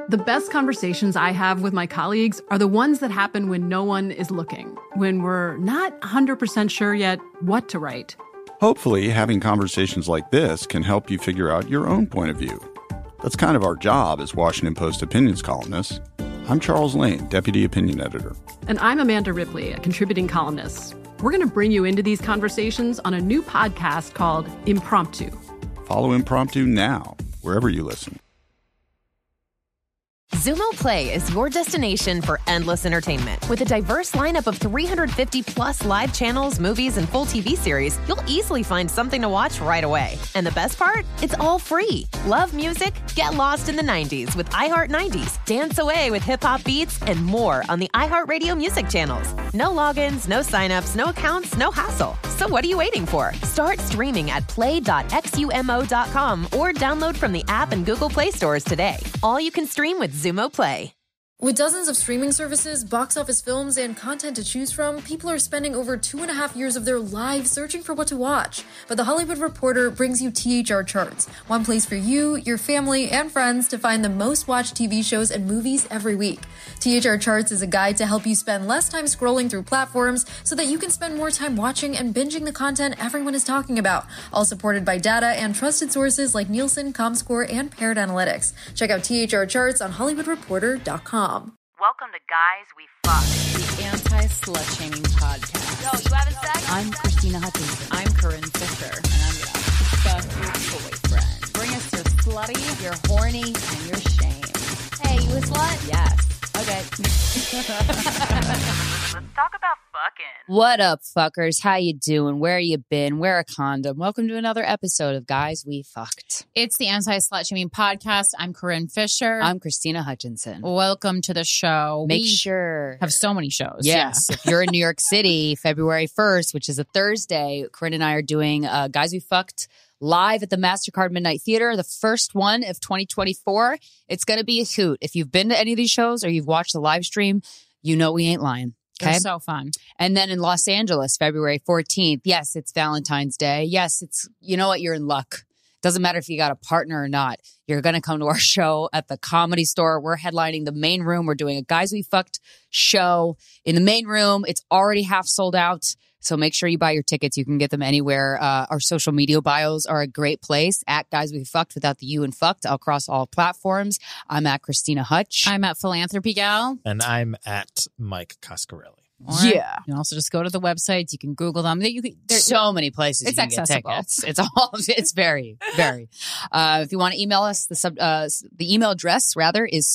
The best conversations I have with my colleagues are the ones that happen when no one is looking, when we're not 100% sure yet what to write. Hopefully, having conversations like this can help you figure out your own point of view. That's kind of our job as Washington Post opinions columnists. I'm Charles Lane, Deputy Opinion Editor. And I'm Amanda Ripley, a contributing columnist. We're going to bring you into these conversations on a new podcast called Impromptu. Follow Impromptu now, wherever you listen. Xumo Play is your destination for endless entertainment. With a diverse lineup of 350 plus live channels, movies, and full TV series, you'll easily find something to watch right away. And the best part? It's all free. Love music? Get lost in the 90s with iHeart 90s. Dance away with hip-hop beats and more on the iHeartRadio music channels. No logins, no signups, no accounts, no hassle. So what are you waiting for? Start streaming at play.xumo.com or download from the app and Google Play stores today. All you can stream with Xumo Play. With dozens of streaming services, box office films, and content to choose from, people are spending over 2.5 years of their lives searching for what to watch. But The Hollywood Reporter brings you THR Charts, one place for you, your family, and friends to find the most watched TV shows and movies every week. THR Charts is a guide to help you spend less time scrolling through platforms so that you can spend more time watching and binging the content everyone is talking about, all supported by data and trusted sources like Nielsen, Comscore, and Parrot Analytics. Check out THR Charts on HollywoodReporter.com. Welcome to Guys We Fuck, the anti-slut-shaming podcast. Yo, you having sex? I'm Christina Hutchinson. I'm Corinne Fisher. And I'm gonna fuck your boyfriend. Bring us your slutty, your horny, and your shame. Hey, you a slut? Yes. Okay. Let's talk about fucking. What up, fuckers? How you doing? Where you been? Wear a condom. Welcome to another episode of Guys We Fucked. It's the Anti-Slut-Shaming Podcast. I'm Corinne Fisher. I'm Christina Hutchinson. Welcome to the show. Make sure. Have so many shows. Yes. Yeah. If you're in New York City, February 1st, which is a Thursday, Corinne and I are doing Guys We Fucked live at the MasterCard Midnight Theater, the first one of 2024. It's going to be a hoot. If you've been to any of these shows or you've watched the live stream, you know we ain't lying. Okay. They're so fun. And then in Los Angeles, February 14th. Yes, it's Valentine's Day. Yes, it's, you know what? You're in luck. Doesn't matter if you got a partner or not. You're going to come to our show at the Comedy Store. We're headlining the main room. We're doing a Guys We Fucked show in the main room. It's already half sold out. So make sure you buy your tickets. You can get them anywhere. Our social media bios are a great place. At Guys We Fucked without the U and fucked across all platforms. I'm at Christina Hutch. I'm at Philanthropy Gal. And I'm at Mike Coscarelli. Right. Yeah. You can also just go to the websites. You can Google them. There's so many places it's you can accessible. Get tickets. It's very, very. If you want to email us, the email address rather is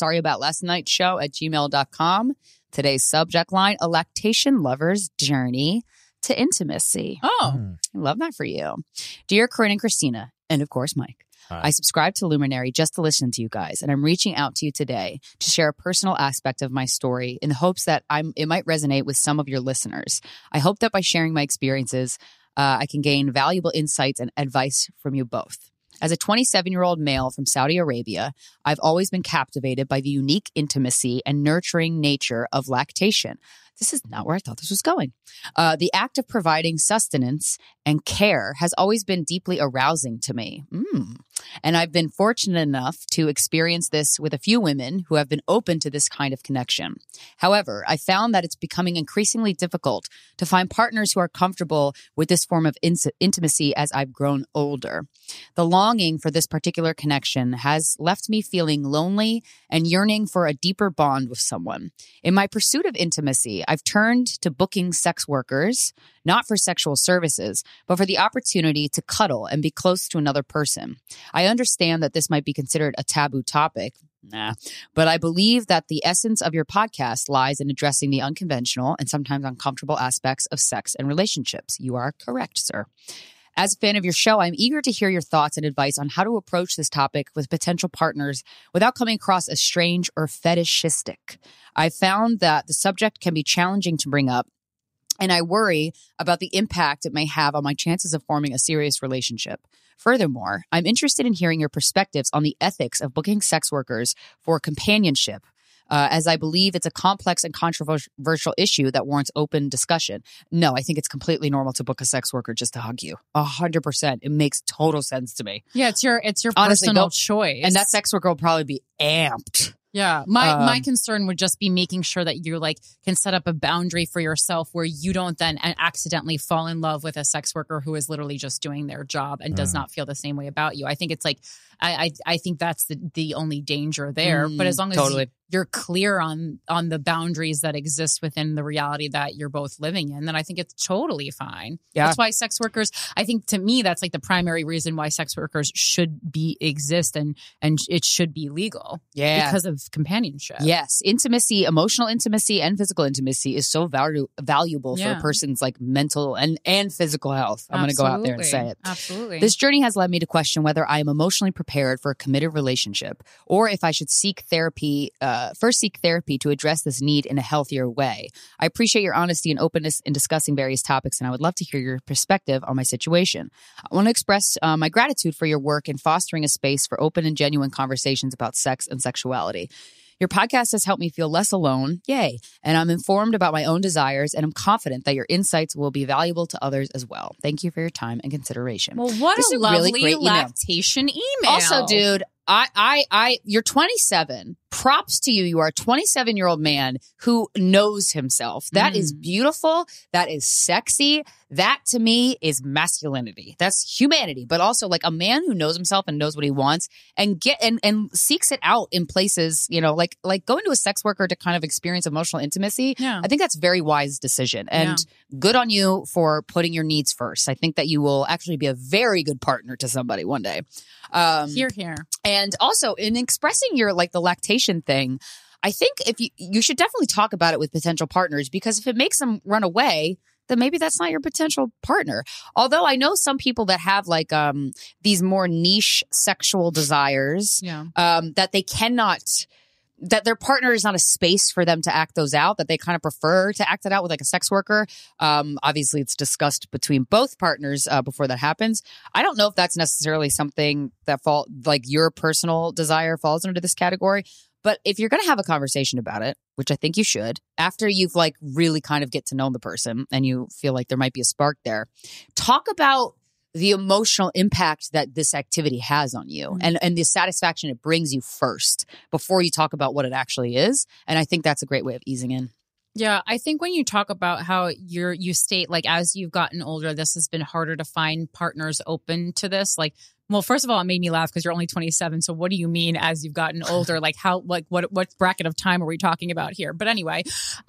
sorryaboutlastnightshow@gmail.com. Today's subject line, a lactation lover's journey to intimacy. Oh, I love that for you. Dear Corinne and Christina, and of course, Mike. Hi. I subscribe to Luminary just to listen to you guys, and I'm reaching out to you today to share a personal aspect of my story in the hopes that it might resonate with some of your listeners. I hope that by sharing my experiences, I can gain valuable insights and advice from you both. As a 27-year-old male from Saudi Arabia, I've always been captivated by the unique intimacy and nurturing nature of lactation. This is not where I thought this was going. The act of providing sustenance and care has always been deeply arousing to me. And I've been fortunate enough to experience this with a few women who have been open to this kind of connection. However, I found that it's becoming increasingly difficult to find partners who are comfortable with this form of intimacy as I've grown older. The longing for this particular connection has left me feeling lonely and yearning for a deeper bond with someone. In my pursuit of intimacy, I've turned to booking sex workers, not for sexual services, but for the opportunity to cuddle and be close to another person. I understand that this might be considered a taboo topic, but I believe that the essence of your podcast lies in addressing the unconventional and sometimes uncomfortable aspects of sex and relationships. You are correct, sir. As a fan of your show, I'm eager to hear your thoughts and advice on how to approach this topic with potential partners without coming across as strange or fetishistic. I've found that the subject can be challenging to bring up, and I worry about the impact it may have on my chances of forming a serious relationship. Furthermore, I'm interested in hearing your perspectives on the ethics of booking sex workers for companionship, as I believe it's a complex and controversial issue that warrants open discussion. No, I think it's completely normal to book a sex worker just to hug you. 100%. It makes total sense to me. Yeah, it's your Honestly, personal choice. And that sex worker will probably be amped Yeah. My concern would just be making sure that you like can set up a boundary for yourself where you don't then accidentally fall in love with a sex worker who is literally just doing their job and does not feel the same way about you. I think it's like, I think that's the only danger there. But as long as you're clear on the boundaries that exist within the reality that you're both living in, then I think it's totally fine. Yeah. That's why sex workers, I think to me, that's like the primary reason why sex workers should exist and it should be legal. Yeah. Because of companionship. Yes. Intimacy, emotional intimacy and physical intimacy is so valuable for a person's like mental and physical health. I'm going to go out there and say it. Absolutely. This journey has led me to question whether I am emotionally prepared for a committed relationship or if I should seek therapy, seek therapy to address this need in a healthier way. I appreciate your honesty and openness in discussing various topics, and I would love to hear your perspective on my situation. I want to express my gratitude for your work in fostering a space for open and genuine conversations about sex and sexuality. Your podcast has helped me feel less alone, yay, and I'm informed about my own desires, and I'm confident that your insights will be valuable to others as well. Thank you for your time and consideration. Well, what a lovely lactation email. Also, dude, you're 27. Props to you. You are a 27-year-old man who knows himself. That is beautiful. That is sexy. That to me is masculinity. That's humanity, but also like a man who knows himself and knows what he wants and and seeks it out in places, you know, like going to a sex worker to kind of experience emotional intimacy. Yeah. I think that's a very wise decision, and good on you for putting your needs first. I think that you will actually be a very good partner to somebody one day. Here. And also in expressing your like the lactation thing, I think if you should definitely talk about it with potential partners, because if it makes them run away, then maybe that's not your potential partner. Although I know some people that have like these more niche sexual desires that they cannot, that their partner is not a space for them to act those out, that they kind of prefer to act it out with like a sex worker. Obviously, it's discussed between both partners before that happens. I don't know if that's necessarily something that like your personal desire falls under this category. But if you're going to have a conversation about it, which I think you should, after you've like really kind of get to know the person and you feel like there might be a spark there, talk about the emotional impact that this activity has on you and the satisfaction it brings you first before you talk about what it actually is. And I think that's a great way of easing in. Yeah, I think when you talk about how you state like as you've gotten older, this has been harder to find partners open to this. Like, well, first of all, it made me laugh because you're only 27. So what do you mean as you've gotten older? Like what bracket of time are we talking about here? But anyway,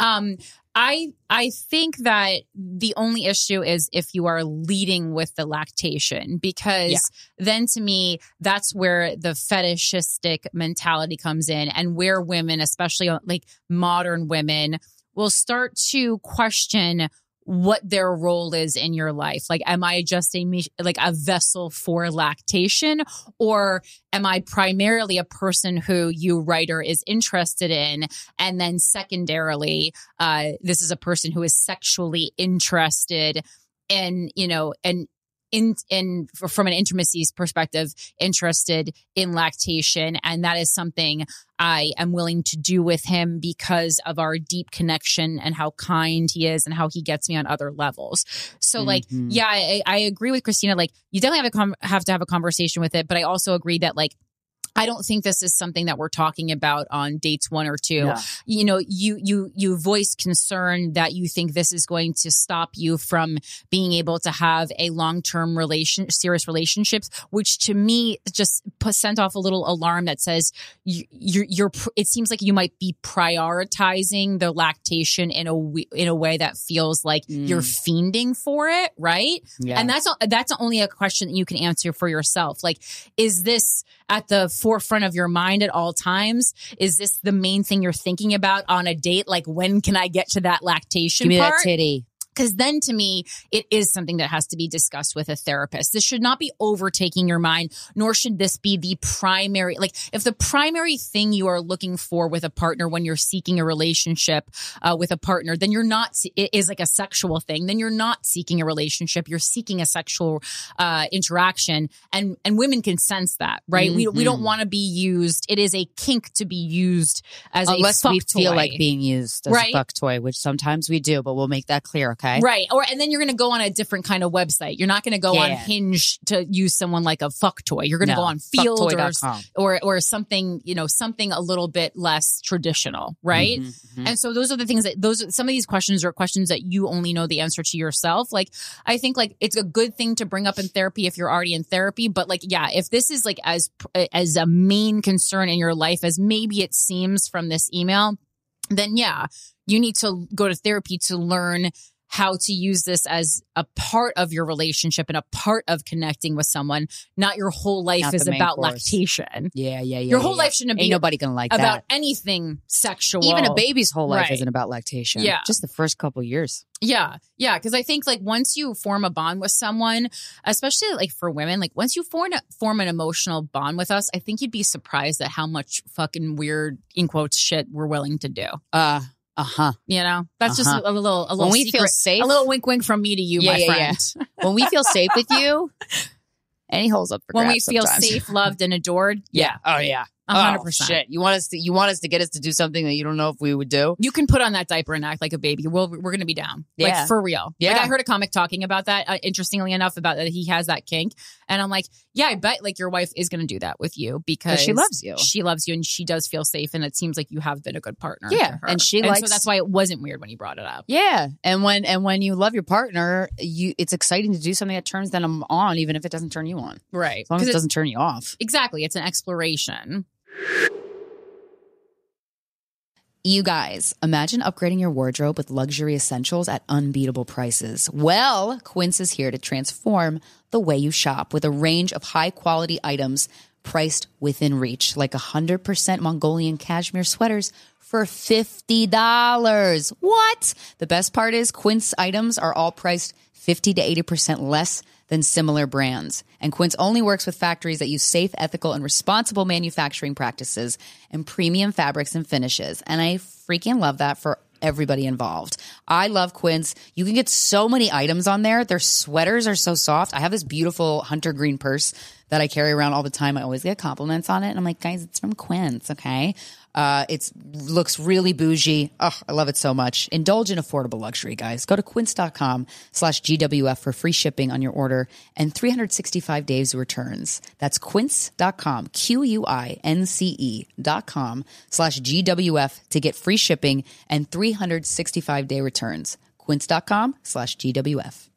I think that the only issue is if you are leading with the lactation, because then to me, that's where the fetishistic mentality comes in and where women, especially like modern women, will start to question what their role is in your life. Like, am I just a vessel for lactation, or am I primarily a person who you, writer, is interested in? And then secondarily, this is a person who is sexually interested in, you know, and from an intimacy perspective, interested in lactation. And that is something I am willing to do with him because of our deep connection and how kind he is and how he gets me on other levels. So like, I agree with Christina. Like, you definitely have to have a conversation with it. But I also agree that like, I don't think this is something that we're talking about on dates 1 or 2. Yeah. You know, you voice concern that you think this is going to stop you from being able to have a long-term serious relationships, which to me just sent off a little alarm that says it seems like you might be prioritizing the lactation in a way that feels like you're fiending for it, right? Yeah. And that's only a question that you can answer for yourself. Like, is this at the forefront of your mind at all times? Is this the main thing you're thinking about on a date? Like, when can I get to that lactation part? Give me that titty. Because then to me, it is something that has to be discussed with a therapist. This should not be overtaking your mind, nor should this be the primary. Like, if the primary thing you are looking for with a partner when you're seeking a relationship with a partner, then you're not, it is like a sexual thing, then you're not seeking a relationship. You're seeking a sexual interaction. And women can sense that, right? Mm-hmm. We don't want to be used. It is a kink to be used as unless a fuck we toy. Feel like being used as a fuck toy, which sometimes we do, but we'll make that clear. okay? Right. And then you're going to go on a different kind of website. You're not going to go on Hinge to use someone like a fuck toy. You're going to go on Field or something, something a little bit less traditional, right? And so those are the things some of these questions are questions that you only know the answer to yourself. Like, I think like it's a good thing to bring up in therapy if you're already in therapy. But like, yeah, if this is like as a main concern in your life as maybe it seems from this email, then yeah, you need to go to therapy to learn how to use this as a part of your relationship and a part of connecting with someone. Not your whole life is about lactation. Yeah. Your whole life shouldn't be nobody gonna like about that. anything sexual. Even a baby's whole life isn't about lactation. Yeah. Just the first couple years. Yeah. Because I think like once you form a bond with someone, especially like for women, like once you form an emotional bond with us, I think you'd be surprised at how much fucking weird, in quotes, shit we're willing to do. That's just a little when we secret, feel safe, a little wink wink from me to you, my friend. When we feel safe with you, any holes up for grabs. When we feel safe, loved, and adored. Yeah. Oh yeah. 100%. Shit. You want us to get us to do something that you don't know if we would do? You can put on that diaper and act like a baby. We're going to be down. Yeah. Like for real. Yeah. Like I heard a comic talking about that, interestingly enough, about that he has that kink. And I'm like, yeah, I bet like your wife is going to do that with you because she loves you. She loves you and she does feel safe. And it seems like you have been a good partner. Yeah. And so that's why it wasn't weird when you brought it up. Yeah. And when you love your partner, it's exciting to do something that turns them on, even if it doesn't turn you on. Right. As long as it doesn't turn you off. Exactly. It's an exploration. You guys, imagine upgrading your wardrobe with luxury essentials at unbeatable prices. Well, Quince is here to transform the way you shop with a range of high-quality items priced within reach, like 100% Mongolian cashmere sweaters for $50. What? The best part is Quince items are all priced 50 to 80% less than similar brands. And Quince only works with factories that use safe, ethical, and responsible manufacturing practices and premium fabrics and finishes. And I freaking love that for everybody involved. I love Quince. You can get so many items on there. Their sweaters are so soft. I have this beautiful hunter green purse that I carry around all the time. I always get compliments on it. And I'm like, guys, it's from Quince, okay? It looks really bougie. Oh, I love it so much. Indulge in affordable luxury, guys. Go to quince.com/GWF for free shipping on your order and 365 days returns. That's quince.com, QUINCE.com/GWF to get free shipping and 365-day returns. Quince.com/GWF.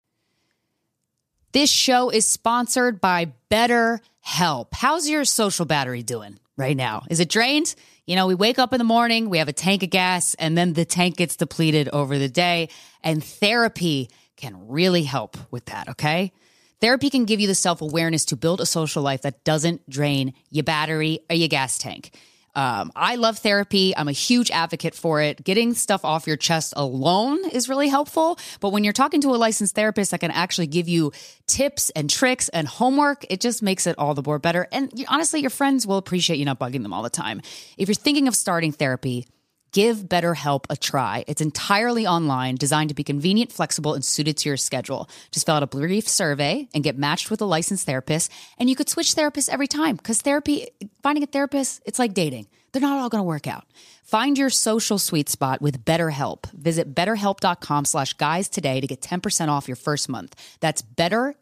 This show is sponsored by BetterHelp. How's your social battery doing right now? Is it drained? You know, we wake up in the morning, we have a tank of gas, and then the tank gets depleted over the day. And therapy can really help with that, okay? Therapy can give you the self-awareness to build a social life that doesn't drain your battery or your gas tank. I love therapy. I'm a huge advocate for it. Getting stuff off your chest alone is really helpful. But when you're talking to a licensed therapist that can actually give you tips and tricks and homework, it just makes it all the more better. And honestly, your friends will appreciate you not bugging them all the time. If you're thinking of starting therapy, give BetterHelp a try. It's entirely online, designed to be convenient, flexible, and suited to your schedule. Just fill out a brief survey and get matched with a licensed therapist. And you could switch therapists every time because finding a therapist, it's like dating. They're not all going to work out. Find your social sweet spot with BetterHelp. Visit betterhelp.com/guys today to get 10% off your first month. That's BetterHelp,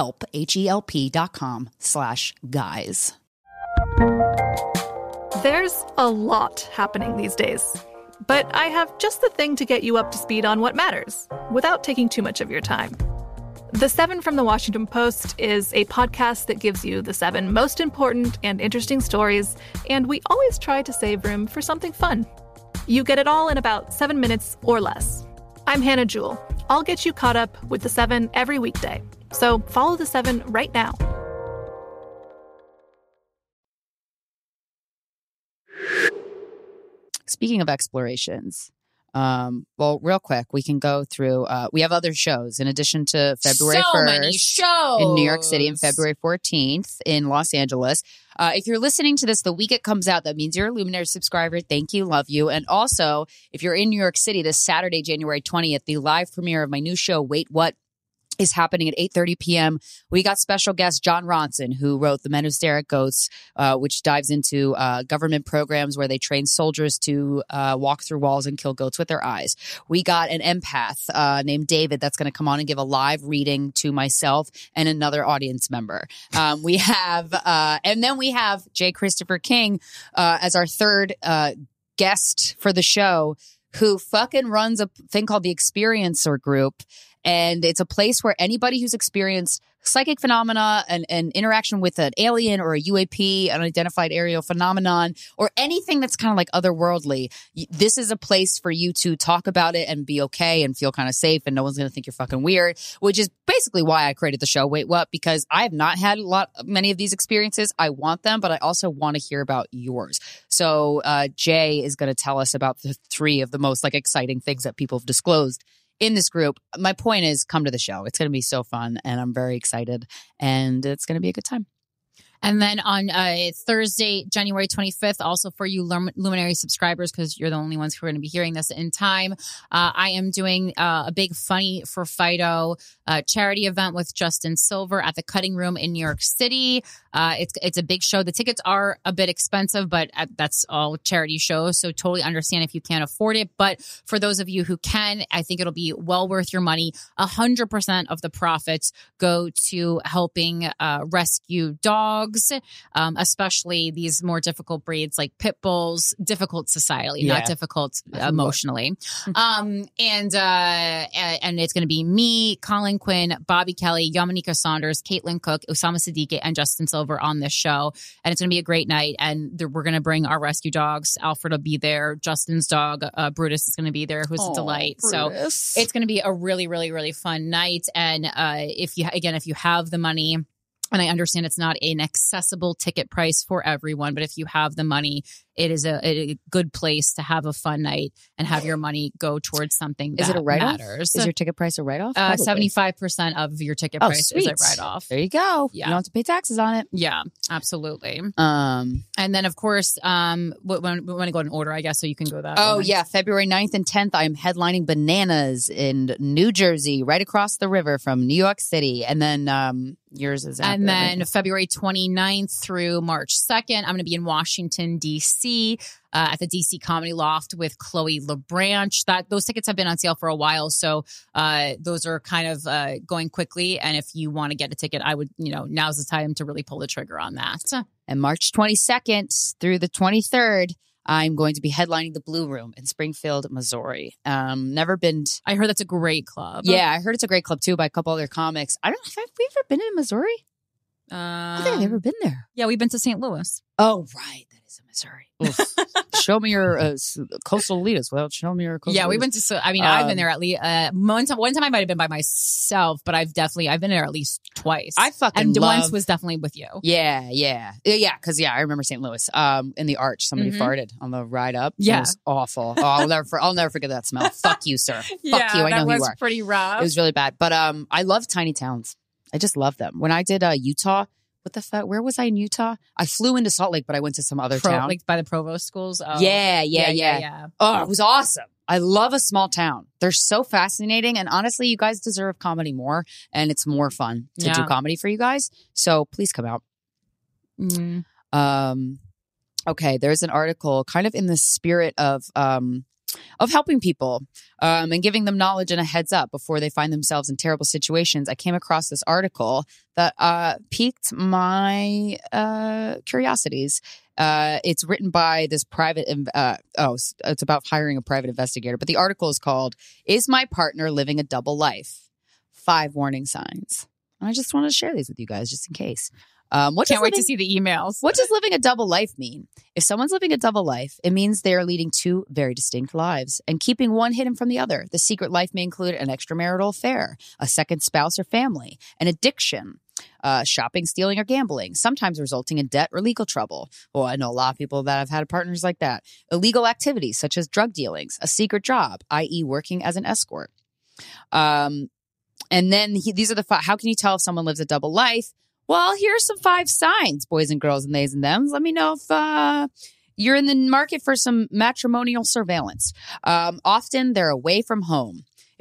HELP.com/guys. There's a lot happening these days, but I have just the thing to get you up to speed on what matters without taking too much of your time. The 7 from the Washington Post is a podcast that gives you the 7 most important and interesting stories, and we always try to save room for something fun. You get it all in about 7 minutes or less. I'm Hannah Jewell. I'll get you caught up with the 7 every weekday. So follow the 7 right now. Speaking of explorations, well, real quick, we can go through, we have other shows in addition to February 1st many shows in New York City and February 14th in Los Angeles. If you're listening to this the week it comes out, that means you're a Luminary subscriber. Thank you. Love you. And also, if you're in New York City this Saturday, January 20th, the live premiere of my new show, Wait What? is happening at 8:30 p.m. We got special guest John Ronson, who wrote The Men Who Stare at Goats, which dives into government programs where they train soldiers to walk through walls and kill goats with their eyes. We got an empath named David that's going to come on and give a live reading to myself and another audience member. We have J. Christopher King as our third guest for the show, who fucking runs a thing called the Experiencer Group. And it's a place where anybody who's experienced psychic phenomena and interaction with an alien or a UAP, unidentified aerial phenomenon, or anything that's kind of like otherworldly, this is a place for you to talk about it and be okay and feel kind of safe, and no one's going to think you're fucking weird, which is basically why I created the show Wait What, because I have not had many of these experiences. I want them, but I also want to hear about yours. So Jay is going to tell us about the 3 of the most like exciting things that people have disclosed in this group. My point is, come to the show. It's going to be so fun, and I'm very excited, and it's going to be a good time. And then on Thursday, January 25th, also for you Luminary subscribers, because you're the only ones who are going to be hearing this in time, I am doing a big Funny for Fido charity event with Justin Silver at the Cutting Room in New York City. It's a big show. The tickets are a bit expensive, but that's all charity shows, so totally understand if you can't afford it. But for those of you who can, I think it'll be well worth your money. 100% of the profits go to helping rescue dogs, especially these more difficult breeds like pit bulls, difficult societally, not difficult emotionally. And it's going to be me, Colin Quinn, Bobby Kelly, Yamanika Saunders, Caitlin Cook, Osama Siddiqui, and Justin Silver on this show. And it's going to be a great night. And we're going to bring our rescue dogs. Alfred will be there. Justin's dog, Brutus, is going to be there, who's a delight. Brutus. So it's going to be a really, really, really fun night. And if you have the money, and I understand it's not an accessible ticket price for everyone, but if you have the money, it is a good place to have a fun night and have your money go towards something that Is it a write-off? matters. Is your ticket price a write-off? 75% of your ticket price sweet. is a write-off. There you go. Yeah. You don't have to pay taxes on it. Yeah, absolutely. And then, of course, we want to go in order, I guess, so you can go that. Yeah. February 9th and 10th, I'm headlining Bananas in New Jersey, right across the river from New York City. And then yours is after. And then February 29th through March 2nd, I'm going to be in Washington, D.C., at the DC Comedy Loft with Chloe LeBranch. Those tickets have been on sale for a while, so those are kind of going quickly. And if you want to get a ticket, I would, now's the time to really pull the trigger on that. And March 22nd through the 23rd, I'm going to be headlining the Blue Room in Springfield, Missouri. Never been. I heard that's a great club. Yeah, I heard it's a great club too by a couple other comics. I don't know. Have we ever been in Missouri? I don't think I've ever been there. Yeah, we've been to St. Louis. Oh, right. That is in Missouri. Show me your coastal leaders. Well, show me your coastal Yeah, we leaders. went to, I've been there at least, one time I might have been by myself, but I've been there at least twice. I fucking And love... once was definitely with you. Yeah. Because I remember St. Louis. In the Arch, somebody farted on the ride up. Yeah. It was awful. Oh, I'll never forget that smell. Fuck you, sir. Fuck you. I know who you are. That was pretty rough. It was really bad. But I love tiny towns. I just love them. When I did Utah, what the fuck? Where was I in Utah? I flew into Salt Lake, but I went to some other town. Like by the Provost schools? Oh. Yeah. Oh, it was awesome. I love a small town. They're so fascinating. And honestly, you guys deserve comedy more. And it's more fun to do comedy for you guys. So please come out. Okay, there's an article kind of in the spirit of helping people and giving them knowledge and a heads up before they find themselves in terrible situations. I came across this article that piqued my curiosities. It's written by this private, it's about hiring a private investigator. But the article is called, "Is My Partner Living a Double Life? 5 Warning Signs." And I just wanted to share these with you guys just in case. Can't wait to see the emails. What does living a double life mean? If someone's living a double life, it means they are leading 2 very distinct lives and keeping one hidden from the other. The secret life may include an extramarital affair, a second spouse or family, an addiction, shopping, stealing, or gambling, sometimes resulting in debt or legal trouble. Well, I know a lot of people that have had partners like that. Illegal activities such as drug dealings, a secret job, i.e. working as an escort. And then these are the 5. How can you tell if someone lives a double life? Well, here's some 5 signs, boys and girls and theys and thems. Let me know if you're in the market for some matrimonial surveillance. Often they're away from home.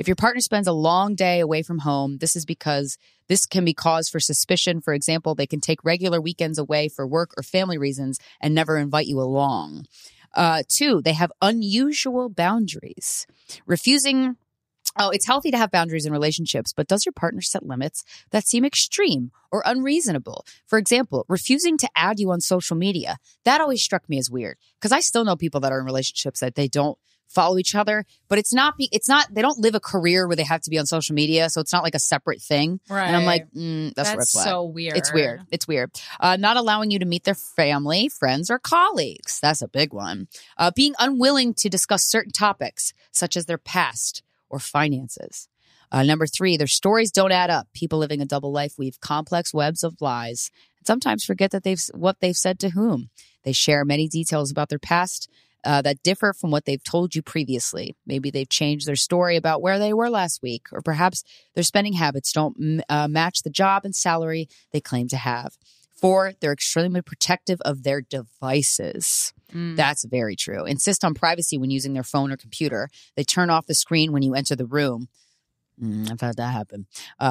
If your partner spends a long day away from home, this is because this can be cause for suspicion. For example, they can take regular weekends away for work or family reasons and never invite you along. 2, they have unusual boundaries. Refusing. Oh, it's healthy to have boundaries in relationships, but does your partner set limits that seem extreme or unreasonable? For example, refusing to add you on social media. That always struck me as weird because I still know people that are in relationships that they don't follow each other, but it's not, they don't live a career where they have to be on social media. So it's not like a separate thing. Right. And I'm like, that's a red flag. So weird. It's weird. Not allowing you to meet their family, friends, or colleagues. That's a big one. Being unwilling to discuss certain topics, such as their past or finances. Number 3, their stories don't add up. People living a double life weave complex webs of lies and sometimes forget that what they've said to whom. They share many details about their past that differ from what they've told you previously. Maybe they've changed their story about where they were last week, or perhaps their spending habits don't match the job and salary they claim to have. 4, they're extremely protective of their devices. That's very true. Insist on privacy when using their phone or computer. They turn off the screen when you enter the room. I've had that happen.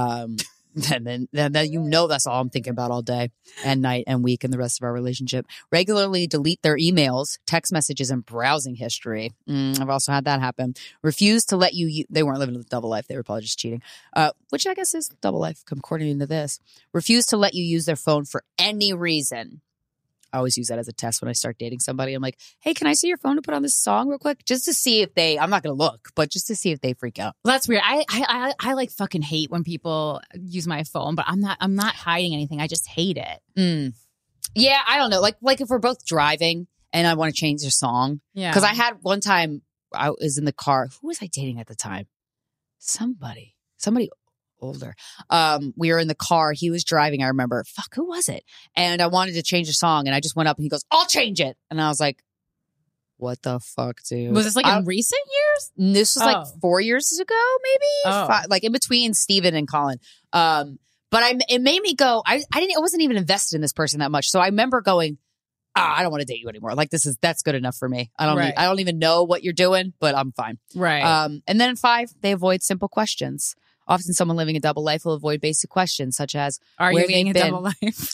And then you know that's all I'm thinking about all day and night and week and the rest of our relationship. Regularly delete their emails, text messages, and browsing history. I've also had that happen. Refuse to let you, they weren't living a double life. They were probably just cheating, which I guess is double life according to this. Refuse to let you use their phone for any reason. I always use that as a test when I start dating somebody. I'm like, hey, can I see your phone to put on this song real quick? Just to see if I'm not going to look, but just to see if they freak out. Well, that's weird. I like fucking hate when people use my phone, but I'm not hiding anything. I just hate it. Yeah, I don't know. Like if we're both driving and I want to change the song. Yeah. Because I had one time I was in the car. Who was I dating at the time? Somebody older. We were in the car. He was driving. I remember. Fuck, who was it? And I wanted to change the song, and I just went up, and he goes, "I'll change it." And I was like, "What the fuck, dude?" Was this like in recent years? This was like 4 years ago, maybe. Like in between Steven and Colin. But it made me go. I wasn't even invested in this person that much. So I remember going, I don't want to date you anymore. Like that's good enough for me. I don't even know what you're doing, but I'm fine. Right. And then 5, they avoid simple questions. Often someone living a double life will avoid basic questions such as, are you living a double life?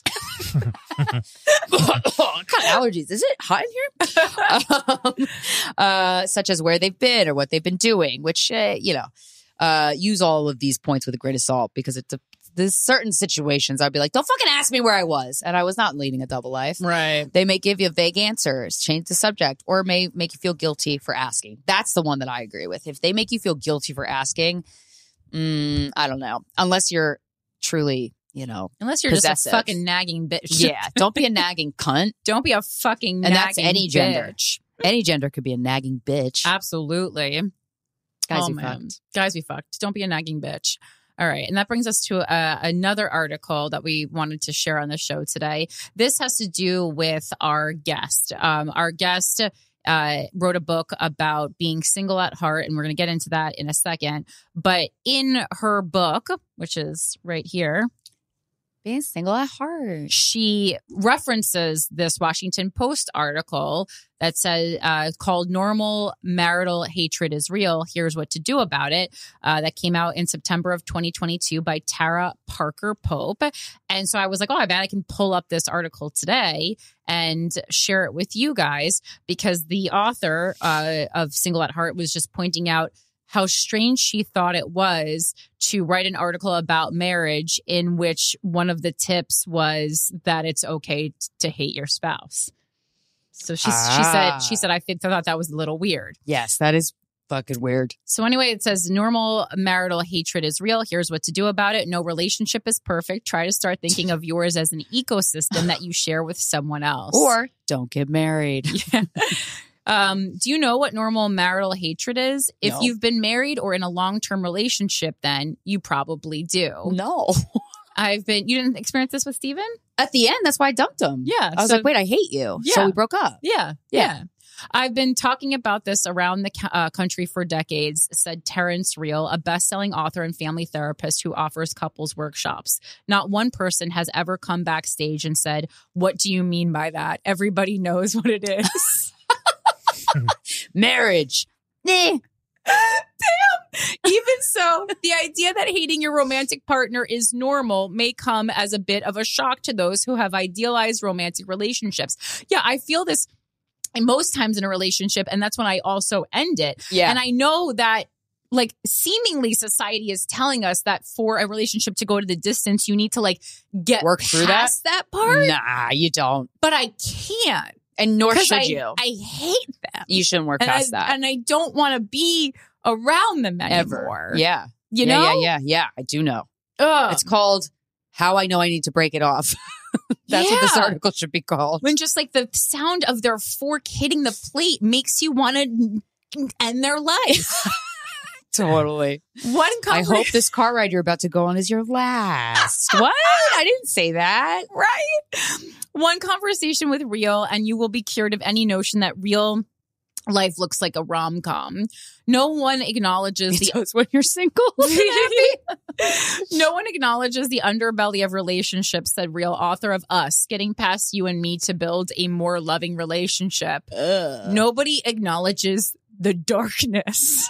What kind of allergies? Is it hot in here? Such as where they've been or what they've been doing, which, use all of these points with a grain of salt because there's certain situations I'd be like, don't fucking ask me where I was. And I was not leading a double life. Right. They may give you vague answers, change the subject, or may make you feel guilty for asking. That's the one that I agree with. If they make you feel guilty for asking, I don't know. Unless you're truly, unless you're possessive. Just a fucking nagging bitch. Yeah. Don't be a nagging cunt. Don't be a fucking and nagging that's any gender. bitch. Any gender could be a nagging bitch. Absolutely. Guys, we fucked. Guys, we fucked. Don't be a nagging bitch. All right. And that brings us to another article that we wanted to share on the show today. This has to do with our guest. Our guest wrote a book about being single at heart, and we're going to get into that in a second. But in her book, which is right here, Being Single at Heart, she references this Washington Post article that says called "Normal Marital Hatred is Real. Here's What to Do About It." That came out in September of 2022 by Tara Parker Pope. And so I was like, oh, I bet I can pull up this article today and share it with you guys, because the author of Single at Heart was just pointing out how strange she thought it was to write an article about marriage in which one of the tips was that it's okay to hate your spouse. So she said, I thought that was a little weird. Yes, that is fucking weird. So anyway, it says normal marital hatred is real. Here's what to do about it. No relationship is perfect. Try to start thinking of yours as an ecosystem that you share with someone else. Or don't get married. Yeah. Do you know what normal marital hatred is? If you've been married or in a long-term relationship, then you probably do. No. You didn't experience this with Steven? At the end, that's why I dumped him. Yeah. I was like, wait, I hate you. Yeah. So we broke up. Yeah. I've been talking about this around the country for decades, said Terrence Real, a best-selling author and family therapist who offers couples workshops. Not one person has ever come backstage and said, what do you mean by that? Everybody knows what it is. Marriage. Even so, the idea that hating your romantic partner is normal may come as a bit of a shock to those who have idealized romantic relationships. Yeah, I feel this most times in a relationship, and that's when I also end it. Yeah. And I know that like seemingly society is telling us that for a relationship to go to the distance, you need to like work through past that part. Nah, you don't. But I can't. And nor should you. I hate them. You shouldn't work past that. And I don't want to be around them anymore. Ever. Yeah. You know? Yeah. I do know. Ugh. It's called How I Know I Need to Break It Off. That's what this article should be called. When just like the sound of their fork hitting the plate makes you want to end their life. Totally. I hope this car ride you're about to go on is your last. What? I didn't say that. Right? One conversation with Real and you will be cured of any notion that real life looks like a rom-com. No one acknowledges when you're single. No one acknowledges the underbelly of relationships, said Real, author of Us, Getting Past You and Me to Build a More Loving Relationship. Nobody acknowledges the darkness.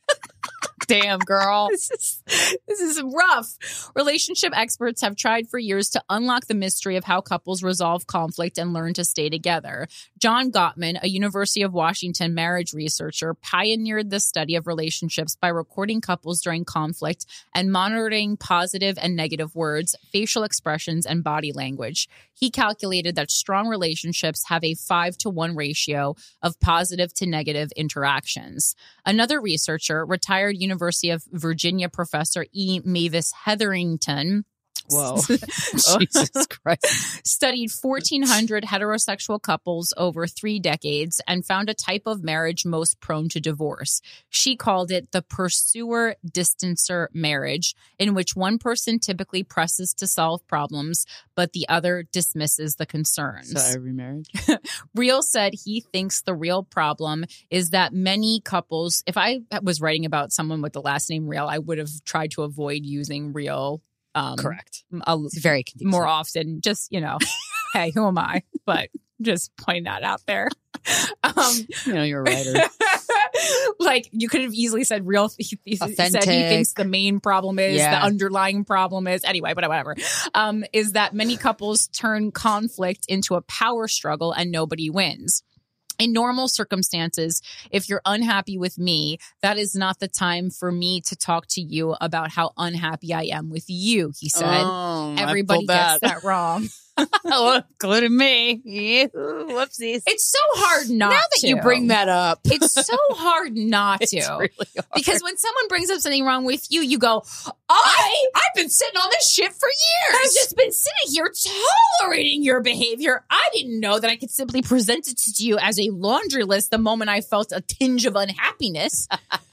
Damn, girl. This is rough. Relationship experts have tried for years to unlock the mystery of how couples resolve conflict and learn to stay together. John Gottman, a University of Washington marriage researcher, pioneered the study of relationships by recording couples during conflict and monitoring positive and negative words, facial expressions, and body language. He calculated that strong relationships have a 5-to-1 ratio of positive to negative interactions. Another researcher, retired University of Virginia professor E. Mavis Hetherington, whoa, Jesus Christ, studied 1,400 heterosexual couples over 3 decades and found a type of marriage most prone to divorce. She called it the pursuer-distancer marriage, in which one person typically presses to solve problems, but the other dismisses the concerns. So every marriage? Real said he thinks the real problem is that many couples, if I was writing about someone with the last name Real, I would have tried to avoid using Real. Correct. It's very confusing. More often. Just, hey, who am I? But just pointing that out there. You're a writer. Like, you could have easily said Real. He said he thinks the main problem is, the underlying problem is, anyway, but whatever, is that many couples turn conflict into a power struggle and nobody wins. In normal circumstances, if you're unhappy with me, that is not the time for me to talk to you about how unhappy I am with you, he said. Everybody gets that wrong. Including me. Whoopsies. It's so hard not now that to. You bring that up. It's so hard not to. It's really hard. Because when someone brings up something wrong with you, you go, I've been sitting on this shit for years. I've just been sitting here tolerating your behavior. I didn't know that I could simply present it to you as a laundry list the moment I felt a tinge of unhappiness.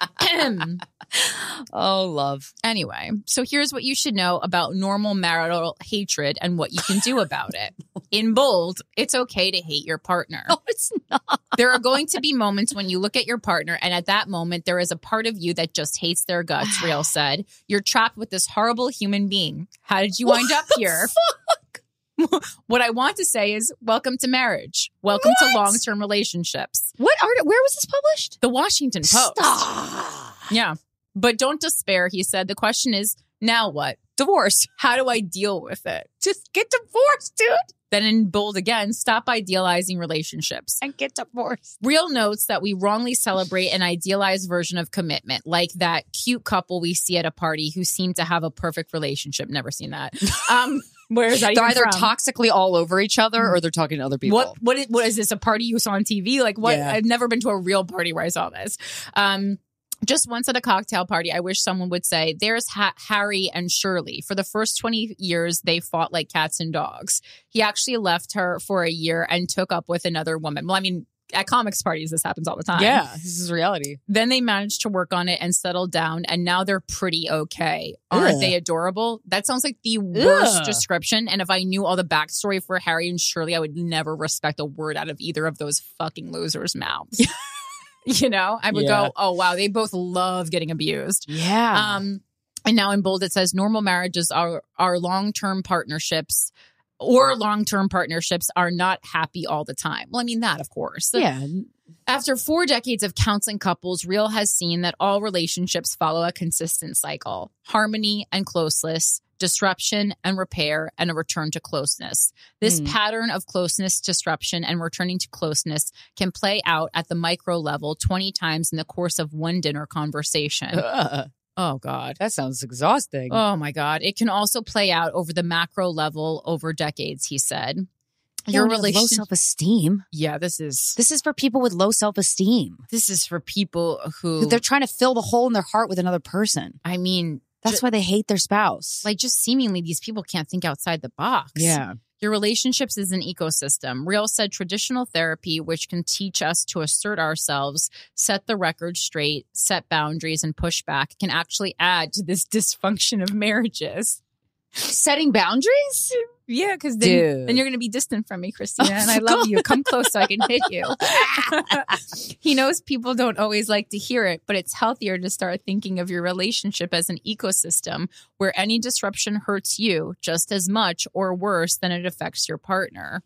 Oh, love. Anyway, so here's what you should know about normal marital hatred and what you can do about it. In bold, it's okay to hate your partner. No, it's not. There are going to be moments when you look at your partner and at that moment, there is a part of you that just hates their guts, Real said. You're trapped with this horrible human being. How did you wind up here? What I want to say is welcome to marriage. Welcome to long-term relationships. Where was this published? The Washington Post. Stop. Yeah. But don't despair, he said. The question is, now what? Divorce. How do I deal with it? Just get divorced, dude. Then in bold again, stop idealizing relationships. And get divorced. Real notes that we wrongly celebrate an idealized version of commitment, like that cute couple we see at a party who seem to have a perfect relationship. Never seen that. Where is that? They're either from? Toxically all over each other or they're talking to other people. What is this? A party you saw on TV? Like what? Yeah. I've never been to a real party where I saw this. Just once at a cocktail party, I wish someone would say, there's Harry and Shirley. For the first 20 years, they fought like cats and dogs. He actually left her for a year and took up with another woman. Well, I mean, at comics parties, this happens all the time. Yeah, this is reality. Then they managed to work on it and settle down, and now they're pretty okay. Aren't they adorable? That sounds like the worst description. And if I knew all the backstory for Harry and Shirley, I would never respect a word out of either of those fucking losers' mouths. I would go, oh, wow, they both love getting abused. Yeah. And now in bold, it says normal marriages are long-term partnerships or long-term partnerships are not happy all the time. Well, I mean, that, of course. Yeah. After 4 decades of counseling couples, Real has seen that all relationships follow a consistent cycle: harmony and closeness, disruption and repair, and a return to closeness. This pattern of closeness, disruption, and returning to closeness can play out at the micro level 20 times in the course of one dinner conversation. Oh, God. That sounds exhausting. Oh, my God. It can also play out over the macro level over decades, he said. Your relationship, low self-esteem. Yeah, this is for people with low self-esteem. This is for people who they're trying to fill the hole in their heart with another person. I mean, that's why they hate their spouse. Like, just seemingly these people can't think outside the box. Yeah. Your relationships is an ecosystem. Real said traditional therapy, which can teach us to assert ourselves, set the record straight, set boundaries, and push back, can actually add to this dysfunction of marriages. Setting boundaries? Yeah, because then you're going to be distant from me, Christina, and I love you. Come close so I can hit you. He knows people don't always like to hear it, but it's healthier to start thinking of your relationship as an ecosystem where any disruption hurts you just as much or worse than it affects your partner.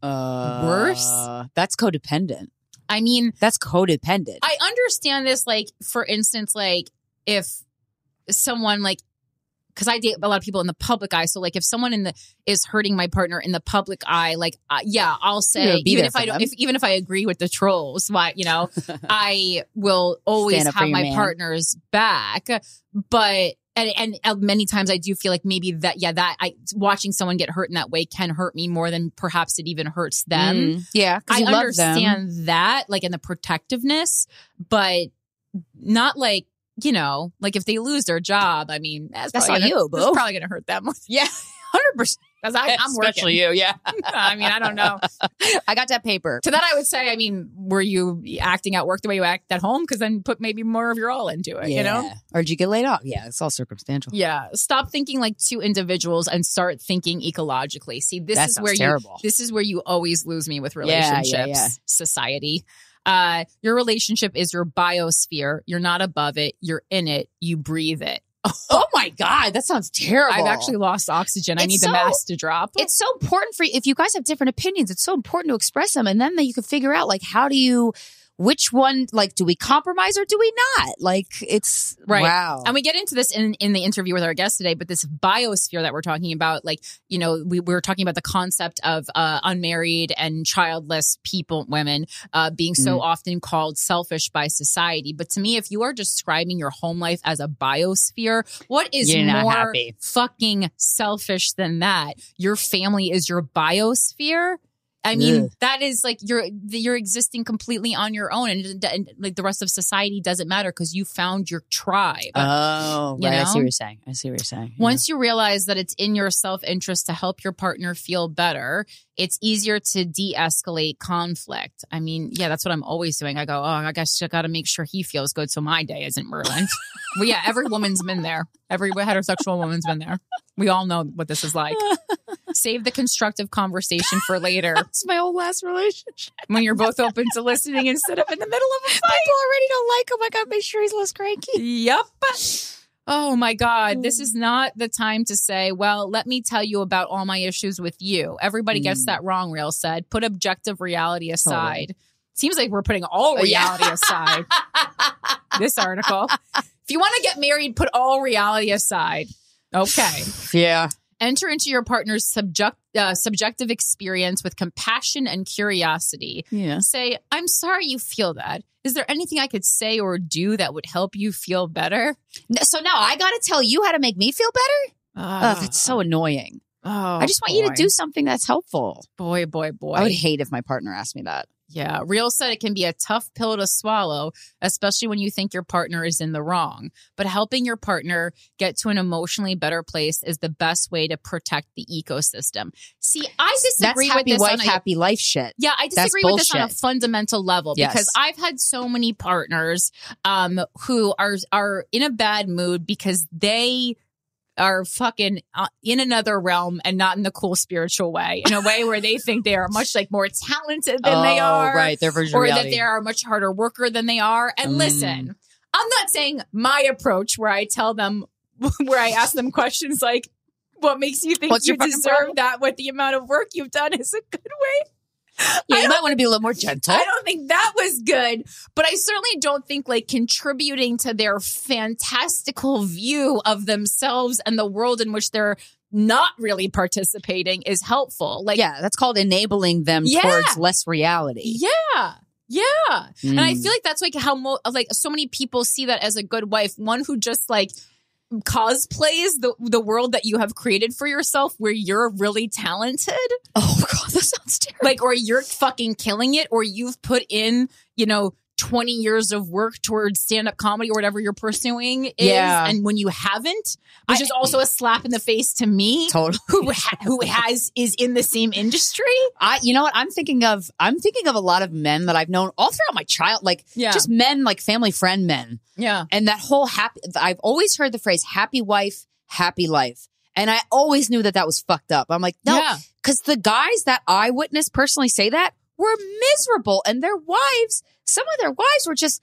Worse? That's codependent. I mean, that's codependent. I understand this, like, for instance, like, if someone, like, because I date a lot of people in the public eye. So, like, if someone is hurting my partner in the public eye, like, yeah, I'll say, even if I agree with the trolls, why, you know, I will always have my partner's back. But and many times I do feel like maybe watching someone get hurt in that way can hurt me more than perhaps it even hurts them. Yeah, I understand that, like, in the protectiveness, but not like, you know, like if they lose their job, I mean, that's on you, boo. That's probably going to hurt them. Yeah, 100%. Because I'm especially working. You, yeah. I mean, I don't know. I got that paper. To that, I would say, I mean, were you acting at work the way you act at home? Because then put maybe more of your all into it, you know? Or did you get laid off? Yeah, it's all circumstantial. Yeah. Stop thinking like two individuals and start thinking ecologically. See, this is where you always lose me with relationships, society. Your relationship is your biosphere. You're not above it. You're in it. You breathe it. Oh my God, that sounds terrible. I've actually lost oxygen. I need the mask to drop. It's so important for you. If you guys have different opinions, it's so important to express them. And then you can figure out, like, which one, like, do we compromise or do we not? Like, it's right. Wow. And we get into this in the interview with our guest today, but this biosphere that we're talking about, like, you know, we were talking about the concept of unmarried and childless women being so often called selfish by society. But to me, if you are describing your home life as a biosphere, what is more fucking selfish than that? Your family is your biosphere. I mean, that is like you're existing completely on your own, and like the rest of society doesn't matter because you found your tribe. Oh, right. I see what you're saying. Once you realize that it's in your self-interest to help your partner feel better, it's easier to de-escalate conflict. I mean, yeah, that's what I'm always doing. I go, oh, I guess I got to make sure he feels good so my day isn't ruined. Well, yeah, every woman's been there. Every heterosexual woman's been there. We all know what this is like. Save the constructive conversation for later. That's my old last relationship. When you're both open to listening instead of in the middle of a fight. People already don't like him. I got to make sure he's less cranky. Yep. Oh my God. This is not the time to say, well, let me tell you about all my issues with you. Everybody gets that wrong, Real said. Put objective reality aside. Totally. Seems like we're putting all reality aside. This article. If you want to get married, put all reality aside. Okay. Yeah. Enter into your partner's subjective experience with compassion and curiosity. Yeah. Say, I'm sorry you feel that. Is there anything I could say or do that would help you feel better? So now I got to tell you how to make me feel better? Oh, that's so annoying. Oh, I just want you to do something that's helpful. Boy. I would hate if my partner asked me that. Yeah. Real said it can be a tough pill to swallow, especially when you think your partner is in the wrong. But helping your partner get to an emotionally better place is the best way to protect the ecosystem. See, I disagree with this. That's happy wife shit. Yeah, I disagree with this on a fundamental level because I've had so many partners who are in a bad mood because they are fucking in another realm and not in the cool spiritual way, in a way where they think they are much like more talented than they are. Right, their version or of reality. that they are a much harder worker than they are. And listen, I'm not saying my approach where I tell them, where I ask them questions like, What makes you think What's you your fucking deserve problem? that with the amount of work you've done is a good way? Yeah, you might want to be a little more gentle. I don't think that was good, but I certainly don't think like contributing to their fantastical view of themselves and the world in which they're not really participating is helpful. Like, Yeah, that's called enabling them towards less reality. yeah. Yeah. And I feel like that's like how like so many people see that as a good wife, one who just like cosplays the world that you have created for yourself where you're really talented. Oh God, that sounds terrible. Like, or you're fucking killing it, or you've put in, 20 years of work towards stand-up comedy or whatever you're pursuing is. Yeah. And when you haven't, which is also a slap in the face to me, Totally. who is in the same industry. You know what? I'm thinking of a lot of men that I've known all throughout my just men, like family friend men. Yeah. And that whole I've always heard the phrase happy wife, happy life. And I always knew that was fucked up. I'm like, no, because the guys that I witnessed personally say that were miserable, and their wives, some of their wives were just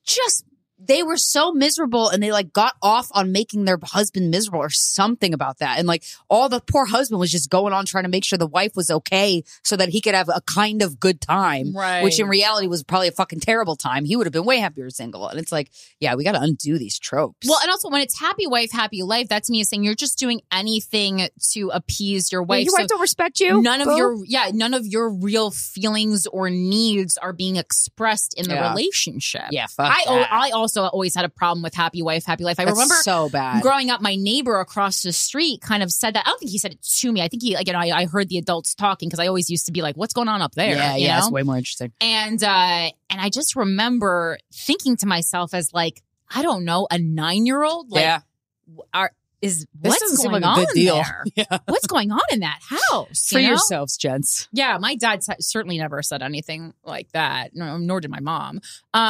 they were so miserable, and they like got off on making their husband miserable or something about that. And like all the poor husband was just going on trying to make sure the wife was okay so that he could have a kind of good time, Right. which in reality was probably a fucking terrible time. He would have been way happier single. And it's like, yeah, we got to undo these tropes. Well, and also when it's happy wife, happy life, that to me is saying you're just doing anything to appease your wife. Your wife don't respect you. None of your real feelings or needs are being expressed in the relationship. Yeah, fuck I also always had a problem with happy wife, happy life. I remember so bad. Growing up, my neighbor across the street kind of said that. I don't think he said it to me. I think I heard the adults talking because I always used to be like, "What's going on up there?" Yeah, it's way more interesting. And I just remember thinking to myself as like, I don't know, a 9-year-old. Like, this what's doesn't seem going like a good on deal. there? Yeah. What's going on in that house? For yourselves, gents. Yeah, my dad certainly never said anything like that, nor did my mom.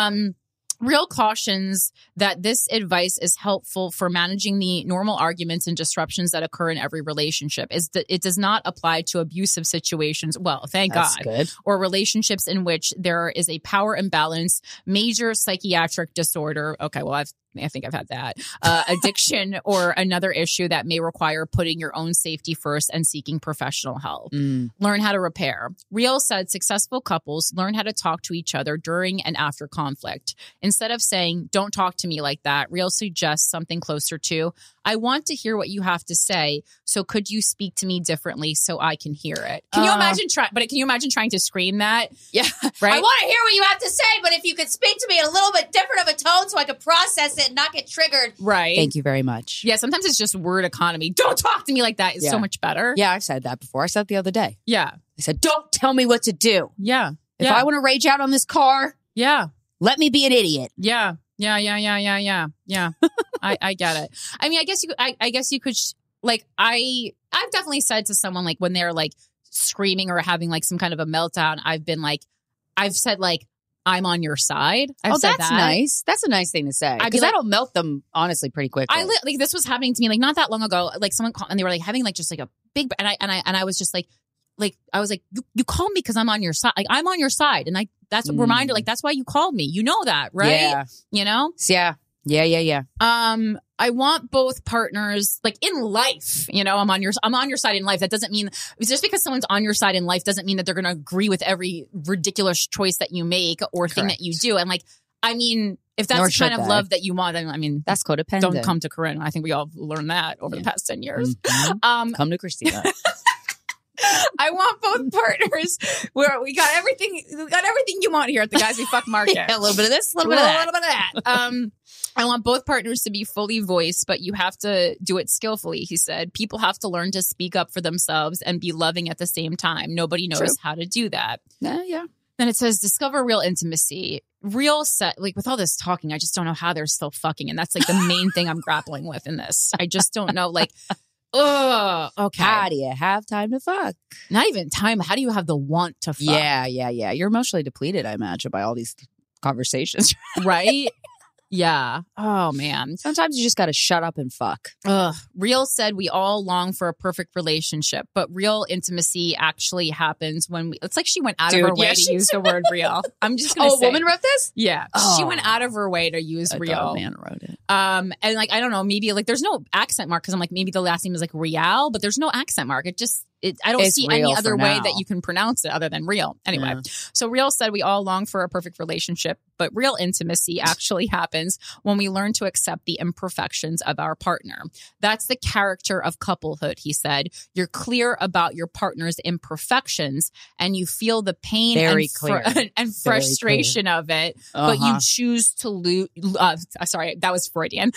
Real cautions that this advice is helpful for managing the normal arguments and disruptions that occur in every relationship. Is that it does not apply to abusive situations. Well, thank That's God. good. Or relationships in which there is a power imbalance, major psychiatric disorder. Okay, well, I think I've had that. Addiction or another issue that may require putting your own safety first and seeking professional help. Learn how to repair. Riel said successful couples learn how to talk to each other during and after conflict. Instead of saying, "Don't talk to me like that," Riel suggests something closer to, "I want to hear what you have to say, so could you speak to me differently so I can hear it?" Can you imagine trying to scream that? Yeah. Right? I want to hear what you have to say, but if you could speak to me in a little bit different of a tone so I could process it and not get triggered. Right. Thank you very much. Yeah, sometimes it's just word economy. Don't talk to me like that is so much better. Yeah, I've said that before. I said it the other day. Yeah. I said, don't tell me what to do. Yeah. If I want to rage out on this car, let me be an idiot. Yeah. Yeah. I get it. I mean, I guess you could like, I've definitely said to someone like when they're like screaming or having like some kind of a meltdown, I've said like, I'm on your side. That's nice. That's a nice thing to say. Because that'll melt them, honestly, pretty quickly. Like this was happening to me like not that long ago. Like someone called and they were like having like just like a big and I was just like I was like you called me because I'm on your side. Like I'm on your side, and that's a reminder. Like that's why you called me. You know that, right? Yeah. You know. Yeah. I want both partners like in life, I'm on your side in life. That doesn't mean just because someone's on your side in life doesn't mean that they're going to agree with every ridiculous choice that you make or thing that you do. And like, I mean, if that's the kind of love that you want, then I mean, that's codependent. Don't come to Corinne. I think we all learned that over the past 10 years. Mm-hmm. Come to Christina. I want both partners where we got everything you want here at the Guys We Fuck Market. A little bit of this, a little bit of that. I want both partners to be fully voiced, but you have to do it skillfully, he said. People have to learn to speak up for themselves and be loving at the same time. Nobody knows how to do that. Yeah. Then it says, discover real intimacy. Real set, like with all this talking, I just don't know how they're still fucking. And that's like the main thing I'm grappling with in this. I just don't know. Like, okay. How do you have time to fuck? Not even time. How do you have the want to fuck? Yeah. You're emotionally depleted, I imagine, by all these conversations. Right? Yeah. Oh, man. Sometimes you just got to shut up and fuck. Ugh. Real said we all long for a perfect relationship, but real intimacy actually happens when it's like she went out of her way to use the word real. I'm just going to say. A woman wrote this? Yeah. She went out of her way to use real. A man wrote it. And like, I don't know, maybe like there's no accent mark because I'm like, maybe the last name is like Real, but there's no accent mark. I don't see any other way that you can pronounce it other than real. Anyway, So Real said we all long for a perfect relationship, but real intimacy actually happens when we learn to accept the imperfections of our partner. That's the character of couplehood, he said. You're clear about your partner's imperfections and you feel the pain and frustration of it, but you choose to lose. Sorry, that was Freudian.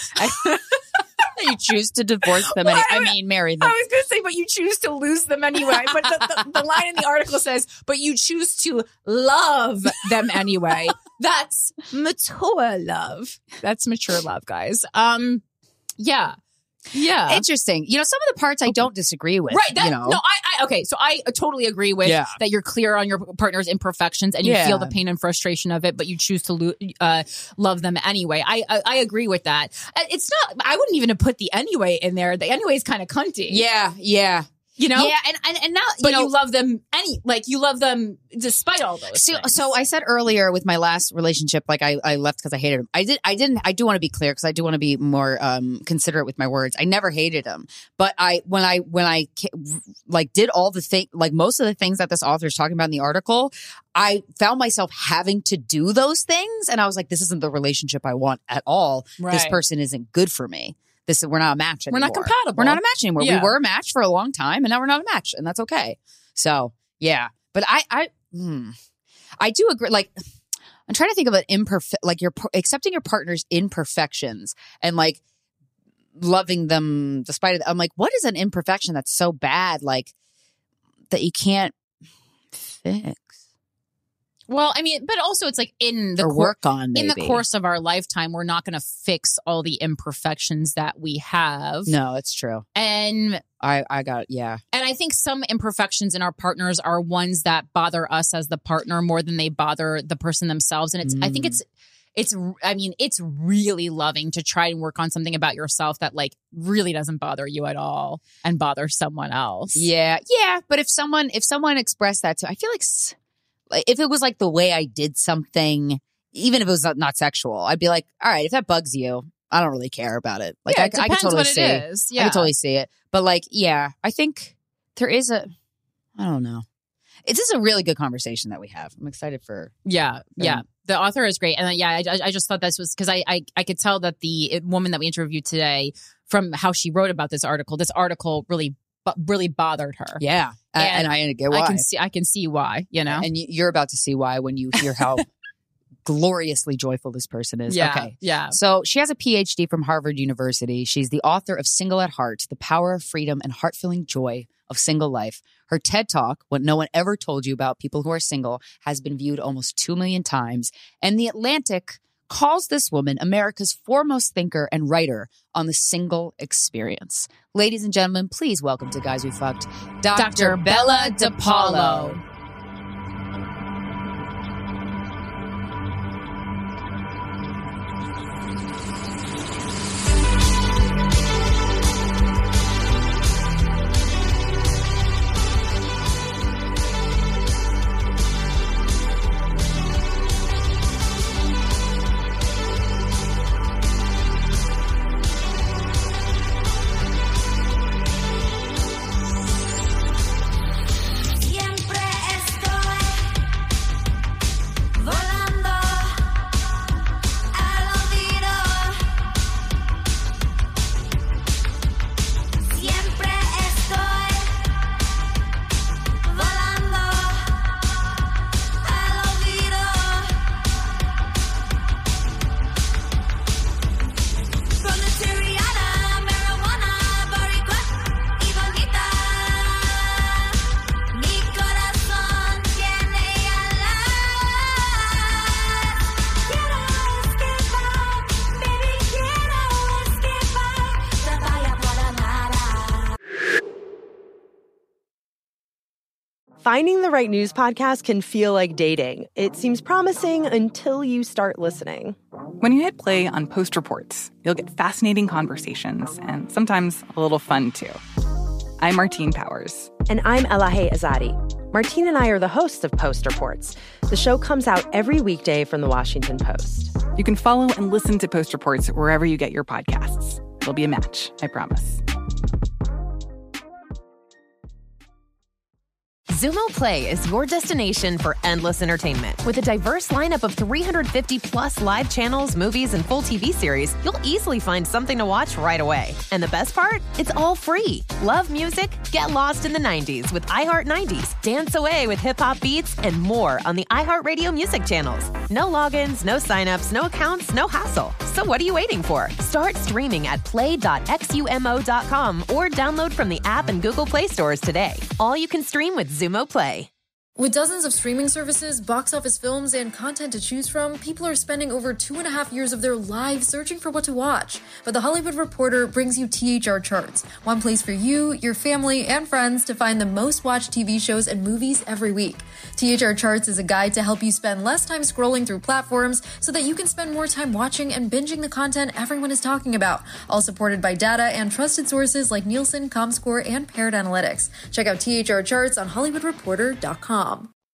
You choose to divorce them. Marry them. I was going to say, but you choose to lose them anyway. But the line in the article says, but you choose to love them anyway. That's mature love. That's mature love, guys. Yeah. Yeah. Interesting. Some of the parts I don't disagree with. Right. Okay. So I totally agree with that you're clear on your partner's imperfections and you feel the pain and frustration of it, but you choose to love them anyway. I agree with that. It's not, I wouldn't even have put the anyway in there. The anyway is kind of cunty. Yeah. Yeah. And now, but you love them you love them despite all those things. So I said earlier with my last relationship, like I left because I hated him. I do want to be clear because I do want to be more considerate with my words. I never hated him, but when I did all the thing, like most of the things that this author is talking about in the article, I found myself having to do those things. And I was like, this isn't the relationship I want at all. Right. This person isn't good for me. We're not a match anymore. We're not compatible. We're not a match anymore. Yeah. We were a match for a long time and now we're not a match and that's okay. So yeah, but I do agree. Like I'm trying to think of an you're accepting your partner's imperfections and like loving them despite it. I'm like, what is an imperfection that's so bad? Like that you can't fix? Well, but also it's like in the course of our lifetime, we're not going to fix all the imperfections that we have. No, it's true. And I got it. Yeah. And I think some imperfections in our partners are ones that bother us as the partner more than they bother the person themselves. And I think it's really loving to try and work on something about yourself that like really doesn't bother you at all and bothers someone else. Yeah. Yeah. But if someone expressed that to, I feel like if it was like the way I did something, even if it was not sexual, I'd be like, all right, if that bugs you, I don't really care about it. Like I can totally see it. Yeah. I can totally see it. But like, yeah, I think there is I don't know. This is a really good conversation that we have. I'm excited for. Yeah. The author is great. And I just thought this was because I could tell that the woman that we interviewed today, from how she wrote about this article really bothered her. Yeah. And I get why. I can see why, And you're about to see why when you hear how gloriously joyful this person is. Yeah. Okay. Yeah. So she has a PhD from Harvard University. She's the author of Single at Heart, The Power of Freedom and Heart-Filling Joy of Single Life. Her TED Talk, What No One Ever Told You About People Who Are Single, has been viewed almost 2 million times. And The Atlantic calls this woman America's foremost thinker and writer on the single experience. Ladies and gentlemen, please welcome to Guys We Fucked, Dr. Bella DePaulo. Finding the right news podcast can feel like dating. It seems promising until you start listening. When you hit play on Post Reports, you'll get fascinating conversations and sometimes a little fun, too. I'm Martine Powers. And I'm Elahe Azadi. Martine and I are the hosts of Post Reports. The show comes out every weekday from The Washington Post. You can follow and listen to Post Reports wherever you get your podcasts. It'll be a match, I promise. Xumo Play is your destination for endless entertainment. With a diverse lineup of 350 plus live channels, movies, and full TV series, you'll easily find something to watch right away. And the best part? It's all free. Love music? Get lost in the 90s with iHeart 90s, dance away with hip-hop beats, and more on the iHeartRadio music channels. No logins, no signups, no accounts, no hassle. So what are you waiting for? Start streaming at play.xumo.com or download from the app and Google Play stores today. All you can stream with Xumo Play. With dozens of streaming services, box office films, and content to choose from, people are spending over 2.5 years of their lives searching for what to watch. But The Hollywood Reporter brings you THR Charts, one place for you, your family, and friends to find the most watched TV shows and movies every week. THR Charts is a guide to help you spend less time scrolling through platforms so that you can spend more time watching and binging the content everyone is talking about, all supported by data and trusted sources like Nielsen, Comscore, and Paired Analytics. Check out THR Charts on HollywoodReporter.com.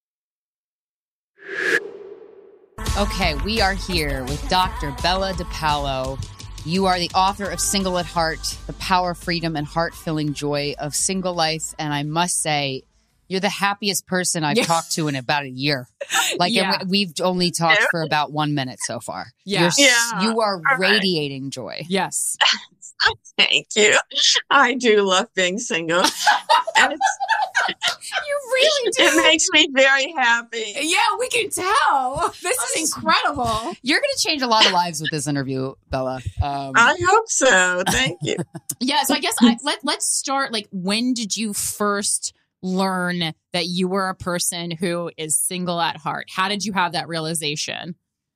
Okay, we are here with Dr. Bella DePaolo. You are the author of Single at Heart, The Power, Freedom, and Heart-Filling Joy of Single Life. And I must say, you're the happiest person I've talked to in about a year. And we've only talked for about 1 minute so far. You are radiating joy. Yes. Thank you. I do love being single. And you really do. It makes me very happy. Yeah, we can tell. This is incredible. You're going to change a lot of lives with this interview, Bella. I hope so. Thank you. Yeah, so I guess let's start. When did you first learn that you were a person who is single at heart? How did you have that realization?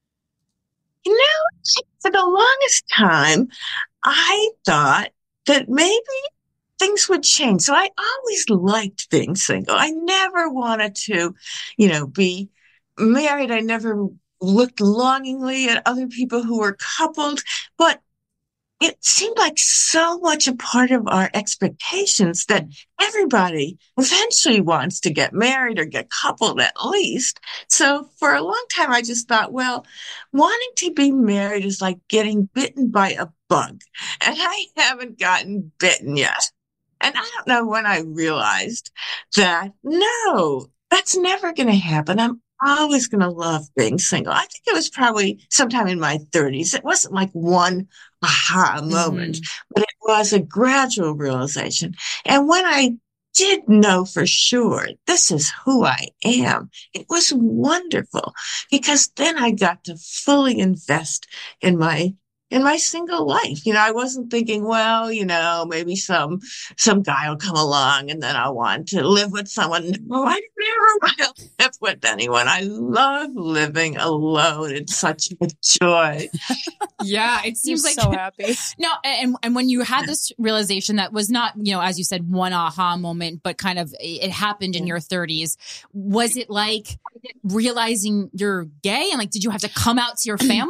For the longest time, I thought that maybe things would change. So I always liked being single. I never wanted to, be married. I never looked longingly at other people who were coupled, but it seemed like so much a part of our expectations that everybody eventually wants to get married or get coupled at least. So for a long time, I just thought, well, wanting to be married is like getting bitten by a bug. And I haven't gotten bitten yet. And I don't know when I realized that, no, that's never going to happen. I'm always going to love being single. I think it was probably sometime in my 30s. It wasn't like one aha moment, but it was a gradual realization. And when I did know for sure this is who I am, it was wonderful because then I got to fully invest in my single life. I wasn't thinking, well, maybe some guy will come along and then I want to live with someone. No, I never want to live with anyone. I love living alone. It's such a joy. Yeah, it seems like so happy. No, and when you had this realization that was not, as you said, one aha moment, but kind of it happened in your 30s. Was it like realizing you're gay and did you have to come out to your family?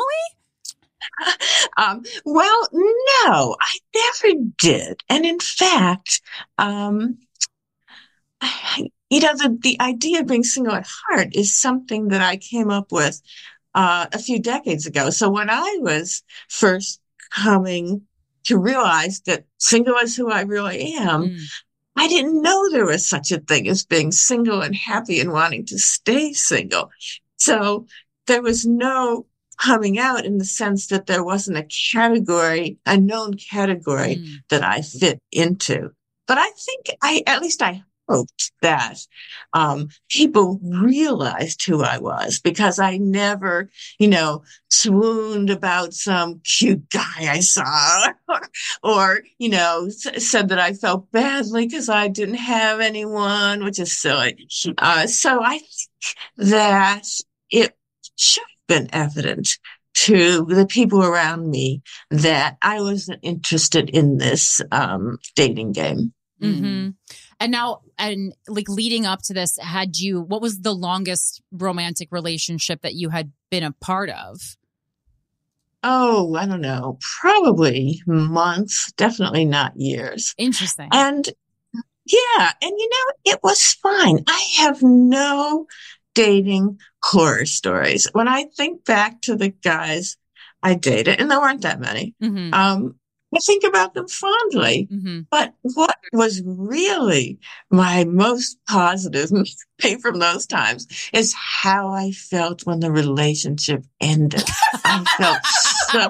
Well, no, I never did. And in fact, the idea of being single at heart is something that I came up with a few decades ago. So when I was first coming to realize that single is who I really am, I didn't know there was such a thing as being single and happy and wanting to stay single. So there was no coming out in the sense that there wasn't a known category that I fit into. But I think I hoped that people realized who I was because I never, swooned about some cute guy I saw or said that I felt badly because I didn't have anyone, which is silly. So I think that it should have been evident to the people around me that I wasn't interested in this dating game. Mm-hmm. And now, and like leading up to this, what was the longest romantic relationship that you had been a part of? Oh, I don't know, probably months, definitely not years. Interesting. And yeah, and it was fine. I have no dating horror stories. When I think back to the guys I dated, and there weren't that many, I think about them fondly. But what was really my most positive thing from those times is how I felt when the relationship ended. I felt so...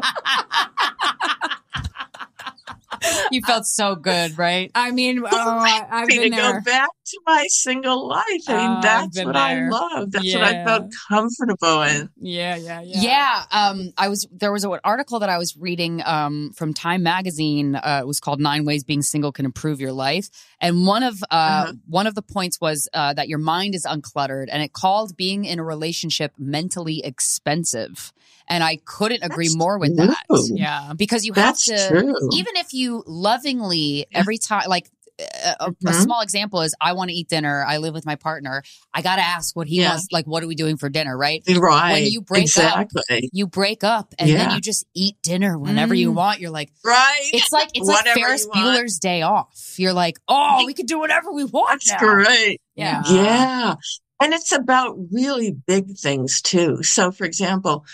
You felt so good, right? I mean, I've been there. Go back to my single life. I mean, that's what I love. That's what I felt comfortable in. Yeah. There was an article that I was reading from Time Magazine. It was called 9 Ways Being Single Can Improve Your Life. And one of the points was that your mind is uncluttered, and it called being in a relationship mentally expensive. And I couldn't agree more with that. Yeah. Because you have to, even if you lovingly every time, like a small example is I want to eat dinner. I live with my partner. I got to ask what he wants. Like, what are we doing for dinner? Right. Right. When you break up and then you just eat dinner whenever you want. You're like, right. It's like Ferris Bueller's Day Off. You're like, oh, we can do whatever we want. That's great. Yeah. Yeah. And it's about really big things too. So for example,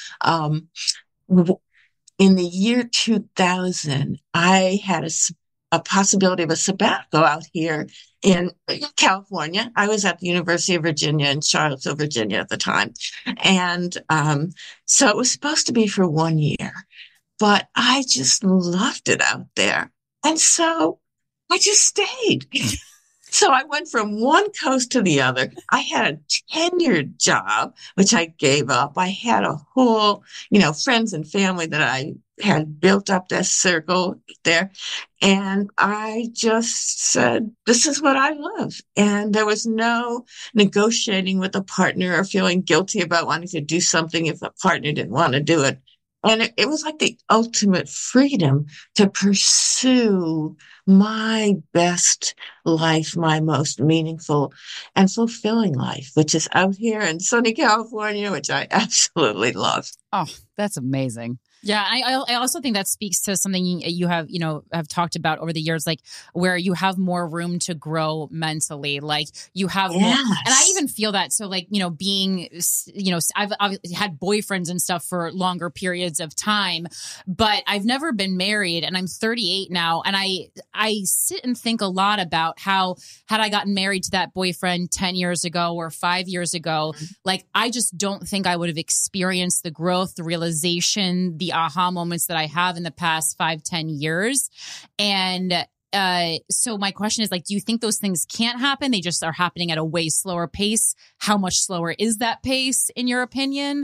in the year 2000, I had a possibility of a sabbatical out here in California. I was at the University of Virginia in Charlottesville, Virginia at the time. And so it was supposed to be for 1 year, but I just loved it out there. And so I just stayed. So I went from one coast to the other. I had a tenured job, which I gave up. I had a whole, friends and family that I had built up this circle there. And I just said, this is what I love. And there was no negotiating with a partner or feeling guilty about wanting to do something if a partner didn't want to do it. And it was like the ultimate freedom to pursue my best life, my most meaningful and fulfilling life, which is out here in sunny California, which I absolutely love. Oh, that's amazing. Yeah, I also think that speaks to something you have talked about over the years, like where you have more room to grow mentally, like you have more, and I even feel that. So like, being, I've had boyfriends and stuff for longer periods of time, but I've never been married, and I'm 38 now. And I sit and think a lot about how had I gotten married to that boyfriend 10 years ago or 5 years ago, like I just don't think I would have experienced the growth, the realization, the aha moments that I have in the past 5-10 years. And so my question is, like, do you think those things can't happen? They just are happening at a way slower pace. How much slower is that pace, in your opinion?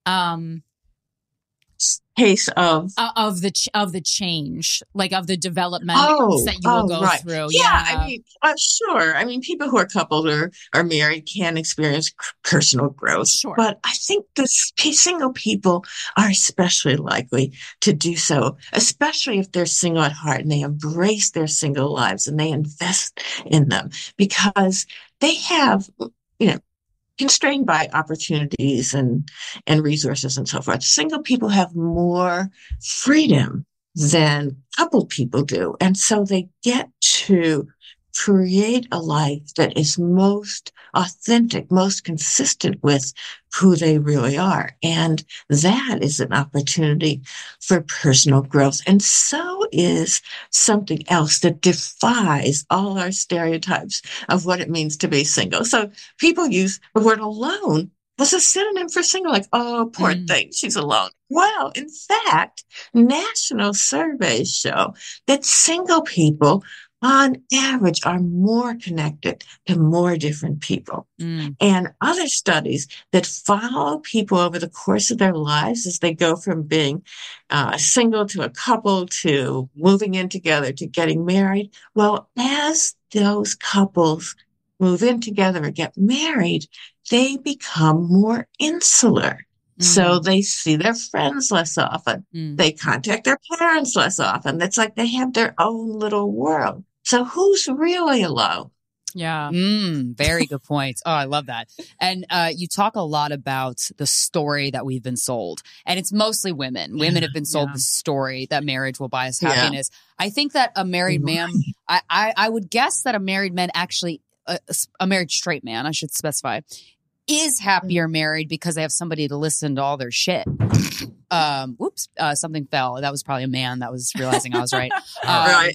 Pace of the change, like of the development that you will go through. Yeah, I mean, sure. I mean, people who are coupled or are married can experience personal growth. Sure. But I think the single people are especially likely to do so, especially if they're single at heart and they embrace their single lives and they invest in them, because they have, constrained by opportunities and resources and so forth. Single people have more freedom than coupled people do. And so they get to create a life that is most authentic, most consistent with who they really are. And that is an opportunity for personal growth. And so is something else that defies all our stereotypes of what it means to be single. So people use the word alone as a synonym for single, like, oh, poor thing, she's alone. Well, in fact, national surveys show that single people on average are more connected to more different people. And other studies that follow people over the course of their lives as they go from being single to a couple to moving in together to getting married. Well, as those couples move in together or get married, they become more insular. So they see their friends less often. They contact their parents less often. It's like they have their own little world. So who's really alone? Yeah. Very good points. Oh, I love that. And you talk a lot about the story that we've been sold. And it's mostly women. Women have been sold the story that marriage will buy us happiness. I think that a married man, I would guess that a married man actually, a married straight man, I should specify, is happier married because they have somebody to listen to all their shit. Something fell. That was probably a man that was realizing I was right. Right.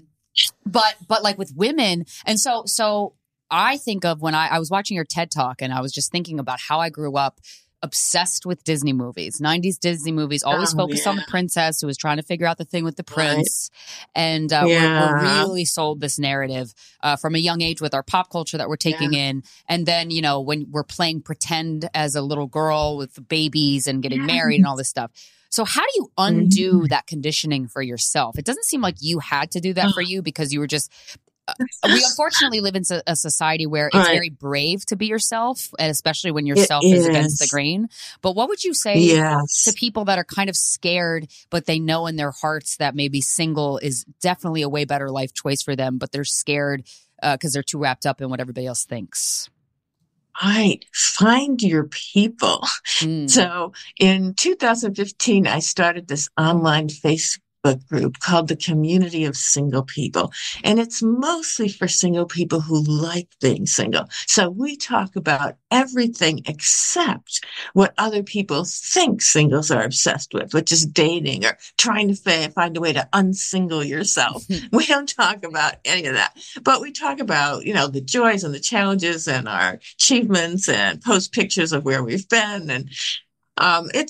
But like with women, and so I think of when I was watching your TED Talk and I was just thinking about how I grew up obsessed with Disney movies, 90s Disney movies, always focused on the princess who was trying to figure out the thing with the prince. Right. And we're really sold this narrative from a young age with our pop culture that we're taking in. And then, you know, when we're playing pretend as a little girl with babies and getting married and all this stuff. So how do you undo that conditioning for yourself? It doesn't seem like you had to do that for you because you were just we unfortunately live in a society where it's very brave to be yourself, and especially when yourself is against the grain. But what would you say to people that are kind of scared, but they know in their hearts that maybe single is definitely a way better life choice for them, but they're scared because they're too wrapped up in what everybody else thinks? Right. Find your people. So in 2015, I started this online Facebook group called the Community of Single People. And it's mostly for single people who like being single. So we talk about everything except what other people think singles are obsessed with, which is dating or trying to find a way to unsingle yourself. We don't talk about any of that, but we talk about, you know, the joys and the challenges and our achievements and post pictures of where we've been. And, and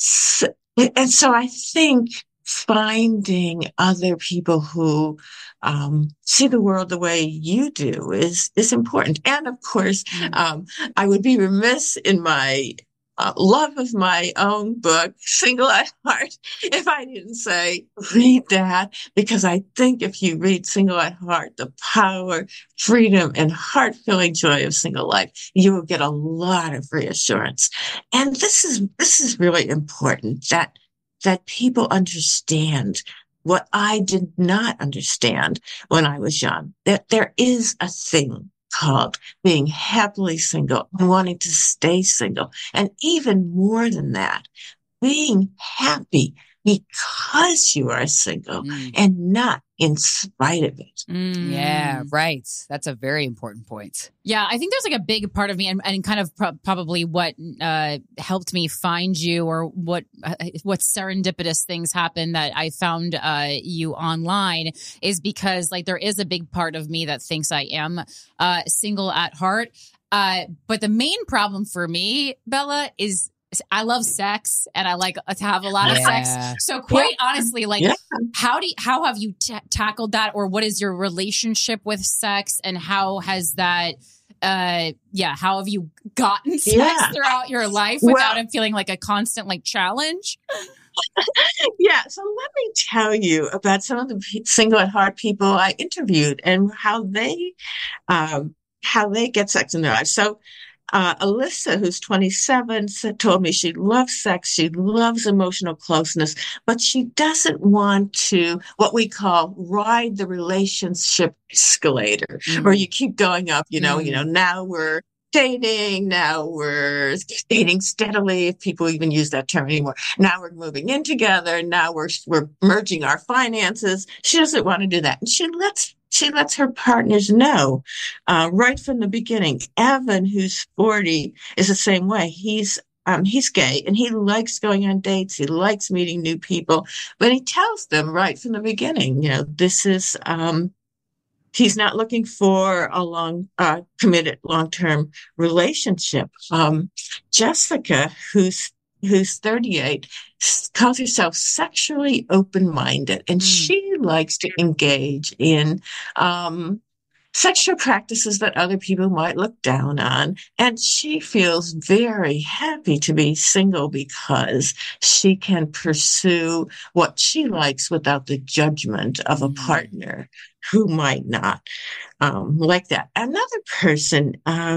so I think finding other people who see the world the way you do is important. And of course, I would be remiss in my love of my own book, Single at Heart, if I didn't say read that, because I think if you read Single at Heart, the power, freedom, and heart-filling joy of single life, you will get a lot of reassurance. And this is really important, that people understand what I did not understand when I was young, that there is a thing called being happily single and wanting to stay single. And even more than that, being happy because you are single and not in spite of it. Yeah, right. That's a very important point. Yeah, I think there's like a big part of me and kind of probably what helped me find you, or what serendipitous things happened that I found you online, is because like there is a big part of me that thinks I am single at heart. But the main problem for me, Bella, is I love sex and I like to have a lot of sex. So quite honestly, like how have you tackled that, or what is your relationship with sex, and how has that, how have you gotten sex throughout your life without it feeling like a constant like challenge? So let me tell you about some of the single at heart people I interviewed and how they get sex in their lives. So Alyssa, who's 27, told me she loves sex. She loves emotional closeness, but she doesn't want to, what we call, ride the relationship escalator, where you keep going up, now we're dating, now we're dating steadily, if people even use that term anymore. Now we're moving in together. Now we're merging our finances. She doesn't want to do that. And she lets her partners know right from the beginning. Evan, who's 40, is the same way. He's gay and he likes going on dates. He likes meeting new people, but he tells them right from the beginning, this is, he's not looking for a committed long-term relationship. Jessica, who's 38, calls herself sexually open-minded, and she likes to engage in sexual practices that other people might look down on. And she feels very happy to be single because she can pursue what she likes without the judgment of a partner who might not like that. Another person,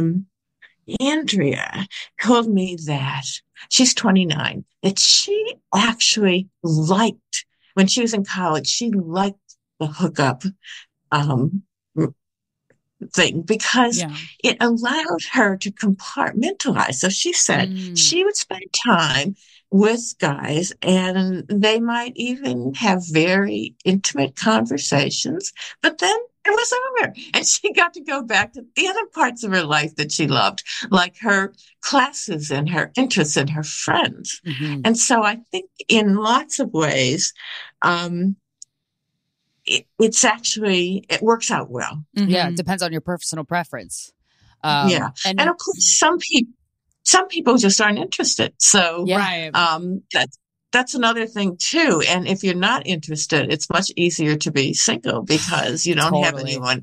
Andrea, told me that she's 29, that she actually liked, when she was in college, she liked the hookup thing because it allowed her to compartmentalize. So she said she would spend time with guys and they might even have very intimate conversations, but then it was over and she got to go back to the other parts of her life that she loved, like her classes and her interests and her friends. And so I think in lots of ways, it works out well. Yeah, it depends on your personal preference. And of course, some people just aren't interested. So that's another thing too. And if you're not interested, it's much easier to be single because you don't have anyone.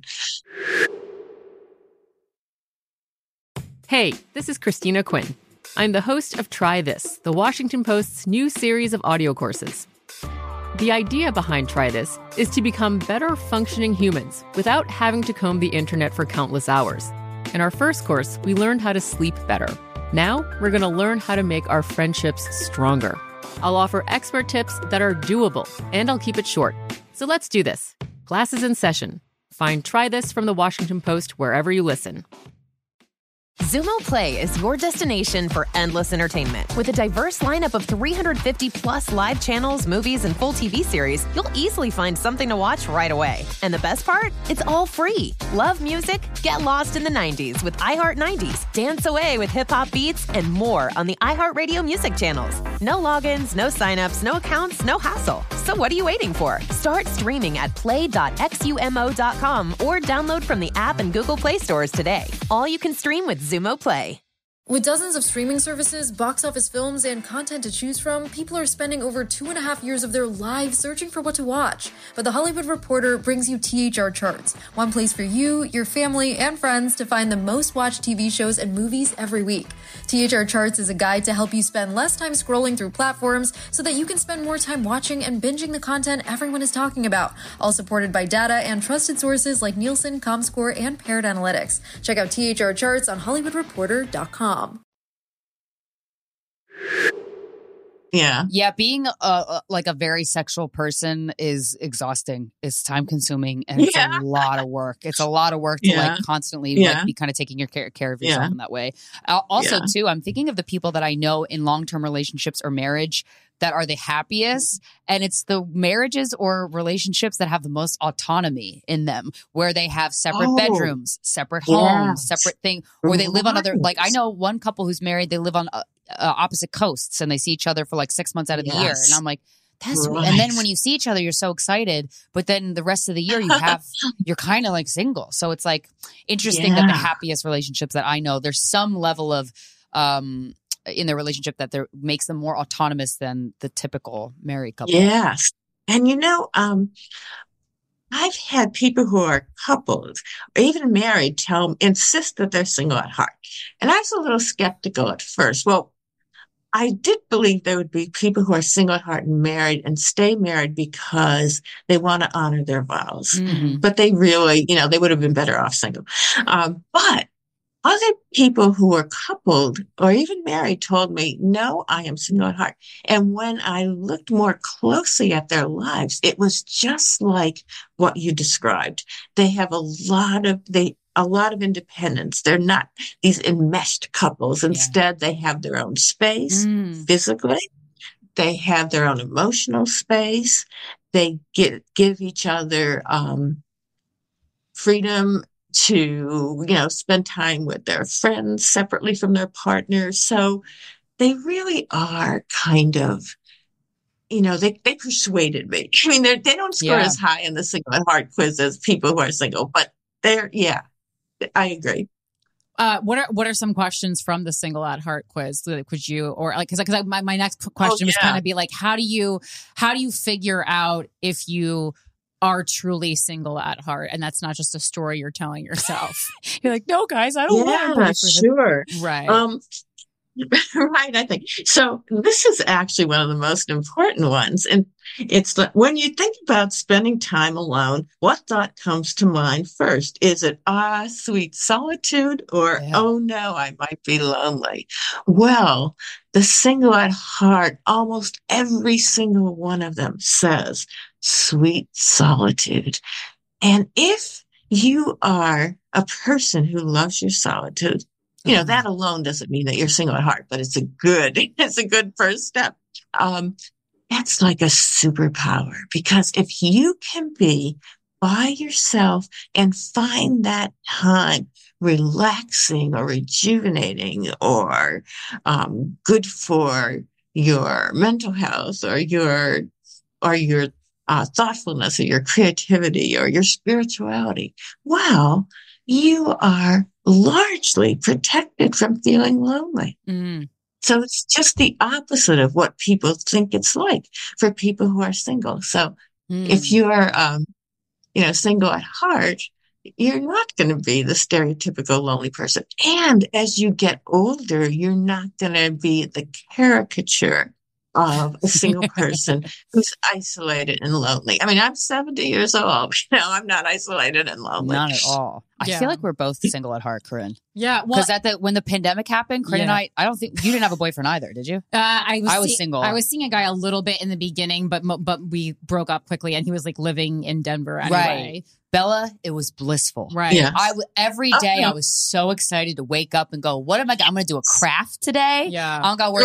Hey, this is Christina Quinn. I'm the host of Try This, the Washington Post's new series of audio courses. The idea behind Try This is to become better functioning humans without having to comb the internet for countless hours. In our first course, we learned how to sleep better. Now, we're going to learn how to make our friendships stronger. I'll offer expert tips that are doable, and I'll keep it short. So let's do this. Class is in session. Find Try This from the Washington Post wherever you listen. Zumo Play is your destination for endless entertainment. With a diverse lineup of 350 plus live channels, movies, and full TV series, you'll easily find something to watch right away. And the best part? It's all free. Love music? Get lost in the 90s with iHeart 90s, dance away with hip-hop beats, and more on the iHeartRadio music channels. No logins, no signups, no accounts, no hassle. So what are you waiting for? Start streaming at play.xumo.com or download from the app and Google Play stores today. All you can stream with Zumo Play. With dozens of streaming services, box office films, and content to choose from, people are spending over 2.5 years of their lives searching for what to watch. But The Hollywood Reporter brings you THR Charts, one place for you, your family, and friends to find the most watched TV shows and movies every week. THR Charts is a guide to help you spend less time scrolling through platforms so that you can spend more time watching and binging the content everyone is talking about, all supported by data and trusted sources like Nielsen, Comscore, and Parrot Analytics. Check out THR Charts on HollywoodReporter.com. Yeah, being like a very sexual person is exhausting. It's time consuming and it's a lot of work. It's a lot of work to like constantly like be kind of taking your care of yourself in that way. Also too, I'm thinking of the people that I know in long-term relationships or marriage that are the happiest, and it's the marriages or relationships that have the most autonomy in them, where they have separate bedrooms, separate homes, separate thing, or they live on other, like I know one couple who's married, they live on opposite coasts and they see each other for like 6 months out of the year. And I'm like, that's and then when you see each other, you're so excited, but then the rest of the year you're kind of like single. So it's like interesting that the happiest relationships that I know, there's some level of, in their relationship that makes them more autonomous than the typical married couple. Yes. And I've had people who are couples or even married insist that they're single at heart. And I was a little skeptical at first. Well, I did believe there would be people who are single at heart and married and stay married because they want to honor their vows. But they really, they would have been better off single. But other people who were coupled or even married told me, no, I am single at heart. And when I looked more closely at their lives, it was just like what you described. They have a lot of independence. They're not these enmeshed couples. Instead, they have their own space physically. They have their own emotional space. They give each other freedom to, spend time with their friends separately from their partners. So they really are kind of, they persuaded me. I mean, they don't score as high in the single at heart quiz as people who are single, but I agree. What are some questions from the single at heart quiz? Could you, or like, because my next question was kind of be like, how do you figure out if you are truly single at heart, and that's not just a story you're telling yourself? You're like, no, guys, I don't want to. Sure, right. Right, I think. So this is actually one of the most important ones. And it's when you think about spending time alone, what thought comes to mind first? Is it, sweet solitude, or, oh no, I might be lonely? Well, the single at heart, almost every single one of them says sweet solitude. And if you are a person who loves your solitude. You know, that alone doesn't mean that you're single at heart, but it's a good first step. That's like a superpower, because if you can be by yourself and find that time relaxing or rejuvenating or good for your mental health or your thoughtfulness or your creativity or your spirituality, wow, you are largely protected from feeling lonely. So it's just the opposite of what people think it's like for people who are single. So if you're, single at heart, you're not going to be the stereotypical lonely person. And as you get older, you're not going to be the caricature of a single person who's isolated and lonely. I mean, I'm 70 years old. I'm not isolated and lonely. Not at all. I feel like we're both single at heart, Corinne. Yeah. Well, because when the pandemic happened, Corinne and I don't think you didn't have a boyfriend either, did you? I was single. I was seeing a guy a little bit in the beginning, but we broke up quickly, and he was like living in Denver anyway. Right. Bella, it was blissful. Right. Yeah. Every day I was so excited to wake up and go, what am I going to do? A craft today? Yeah. I don't got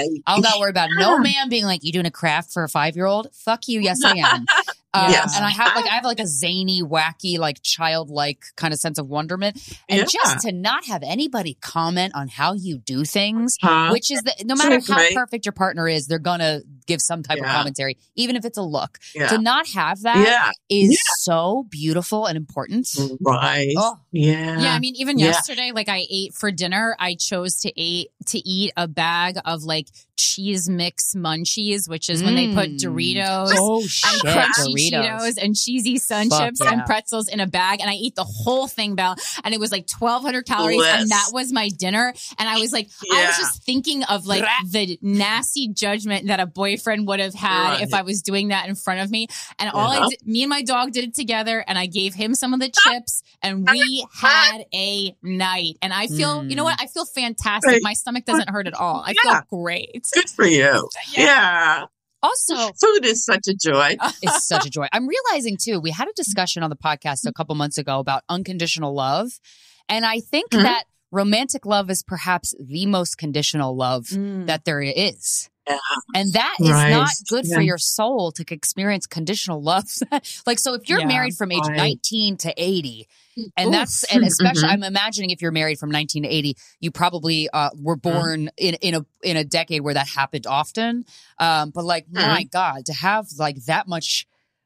to worry about no man being like, you doing a craft for a 5-year-old? Fuck you. Yes, I am. Yes. And I have a zany, wacky, like childlike kind of sense of wonderment. And just to not have anybody comment on how you do things, which is that no matter how perfect your partner is, they're going to give some type of commentary, even if it's a look. To not have that is so beautiful and important. Right. Oh. Yeah. Yeah. I mean, even yesterday, like I ate for dinner, I chose to eat a bag of like cheese mix munchies, which is when they put Doritos and crunchy Cheetos and cheesy sun chips and pretzels in a bag. And I eat the whole thing, Belle. And it was like 1,200 calories. And that was my dinner. And I was like, I was just thinking of like the nasty judgment that a boyfriend would have had if I was doing that in front of me. And me and my dog did it together. And I gave him some of the chips and we had a night. And I feel, you know what? I feel fantastic. My stomach doesn't hurt at all. I feel great. Good for you. Yeah. Also, food is such a joy. It's such a joy. I'm realizing too, we had a discussion on the podcast a couple months ago about unconditional love. And I think that romantic love is perhaps the most conditional love that there is. Yeah. And that is not good for your soul to experience conditional love. Like, so if you're married from age 19 to 80, and and especially, I'm imagining if you're married from 19 to 80, you probably were born in a decade where that happened often. But like, my God, to have like that much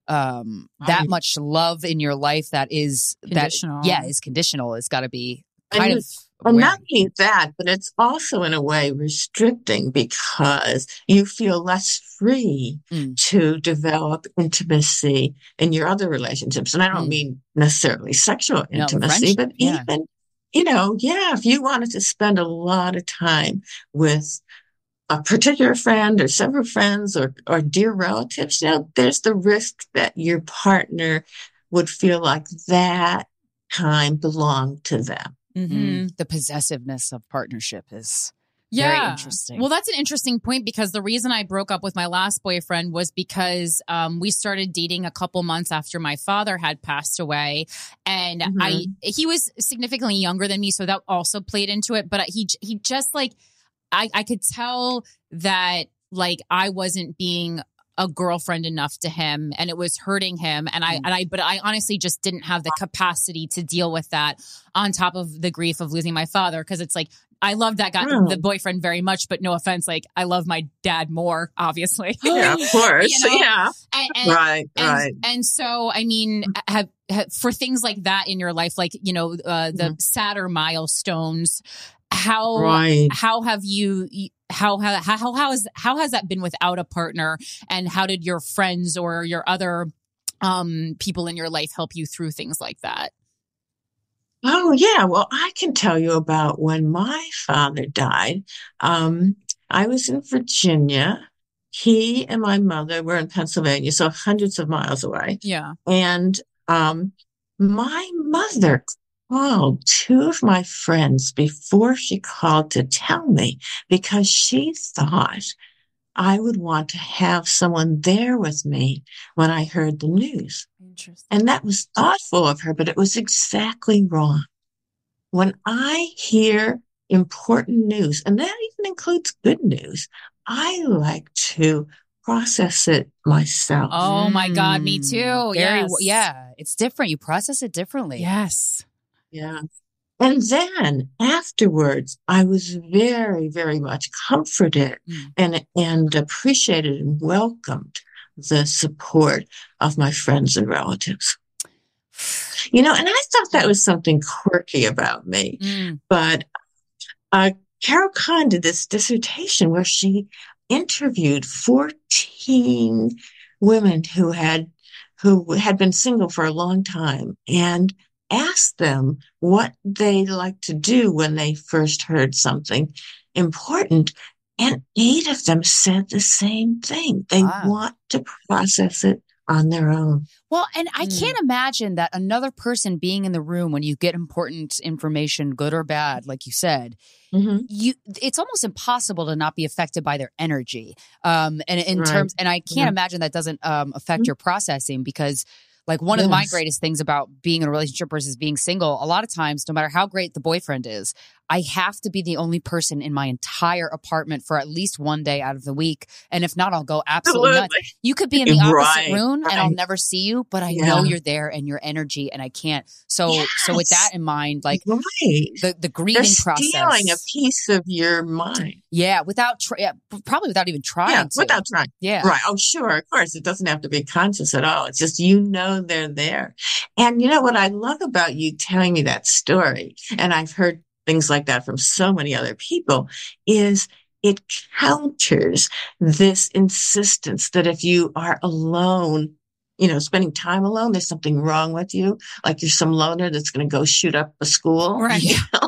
love in your life that is conditional. Is conditional. It's got to be kind of. Well, not only that, but it's also in a way restricting because you feel less free to develop intimacy in your other relationships. And I don't mean necessarily sexual intimacy, but even, if you wanted to spend a lot of time with a particular friend or several friends or dear relatives, there's the risk that your partner would feel like that time belonged to them. The possessiveness of partnership is very interesting. Well, that's an interesting point because the reason I broke up with my last boyfriend was because we started dating a couple months after my father had passed away. And he was significantly younger than me, so that also played into it. But he just like, I could tell that like I wasn't being a girlfriend enough to him and it was hurting him. But I honestly just didn't have the capacity to deal with that on top of the grief of losing my father. Cause it's like, I love that guy, the boyfriend very much, but no offense. Like I love my dad more, obviously. Yeah, of course. Yeah. Right. And so, I mean, have for things like that in your life, like, the sadder milestones, how have you, how has that been without a partner, and how did your friends or your other people in your life help you through things like that? Oh yeah, well, I can tell you about when my father died. I was in Virginia. He and my mother were in Pennsylvania, so hundreds of miles away. Yeah, and my mother called two of my friends before she called to tell me because she thought I would want to have someone there with me when I heard the news. Interesting. And that was thoughtful of her, but it was exactly wrong. When I hear important news, and that even includes good news, I like to process it myself. Oh my God, me too. Yeah, it's different. You process it differently. Yes. Yeah. And then afterwards, I was very, very much comforted and appreciated and welcomed the support of my friends and relatives. And I thought that was something quirky about me. But Carol Kahn did this dissertation where she interviewed 14 women who had been single for a long time and asked them what they liked to do when they first heard something important. And 8 of them said the same thing. They want to process it on their own. Well, and I can't imagine that another person being in the room when you get important information, good or bad, like you said, it's almost impossible to not be affected by their energy. And I can't imagine that doesn't affect your processing, because like one of my greatest things about being in a relationship versus being single, a lot of times, no matter how great the boyfriend is, I have to be the only person in my entire apartment for at least one day out of the week. And if not, I'll go absolutely nuts. You could be in the opposite room and I'll never see you, but I know you're there and your energy, and I can't. So with that in mind, like the grieving process. Stealing a piece of your mind. Yeah, probably without even trying. Yeah, without trying. Yeah. Right. Oh, sure. Of course. It doesn't have to be conscious at all. It's just, they're there. And what I love about you telling me that story, and I've heard things like that from so many other people, is it counters this insistence that if you are alone, spending time alone, there's something wrong with you. Like you're some loner that's going to go shoot up a school. Right.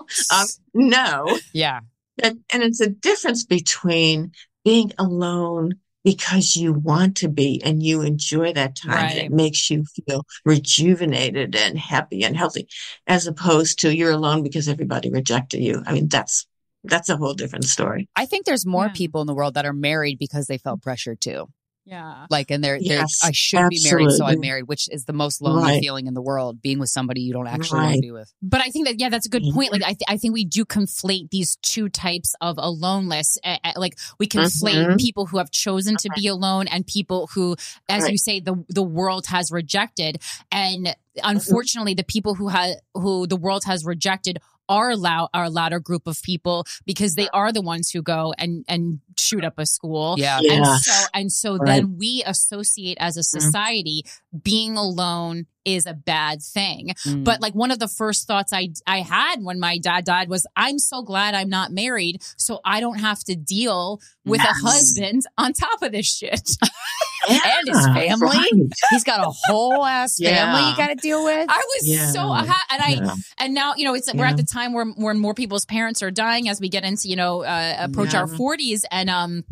No. Yeah. And it's a difference between being alone because you want to be and you enjoy that time and it makes you feel rejuvenated and happy and healthy, as opposed to you're alone because everybody rejected you. I mean, that's a whole different story. I think there's more people in the world that are married because they felt pressured to. Yeah. Like, and I should be married, so I'm married, which is the most lonely feeling in the world, being with somebody you don't actually want to be with. But I think that, that's a good point. Like, I think we do conflate these two types of aloneness. Like, we conflate people who have chosen to be alone and people who, as you say, the world has rejected. And unfortunately, the people who the world has rejected are our latter group of people, because they are the ones who go and shoot up a school. Yeah. And so then we associate as a society being alone is a bad thing. But like one of the first thoughts I had when my dad died was, I'm so glad I'm not married, so I don't have to deal with a husband on top of this shit. And his family. He's got a whole ass family you got to deal with. I was and now, we're at the time where more people's parents are dying as we get into, approach our 40s. And,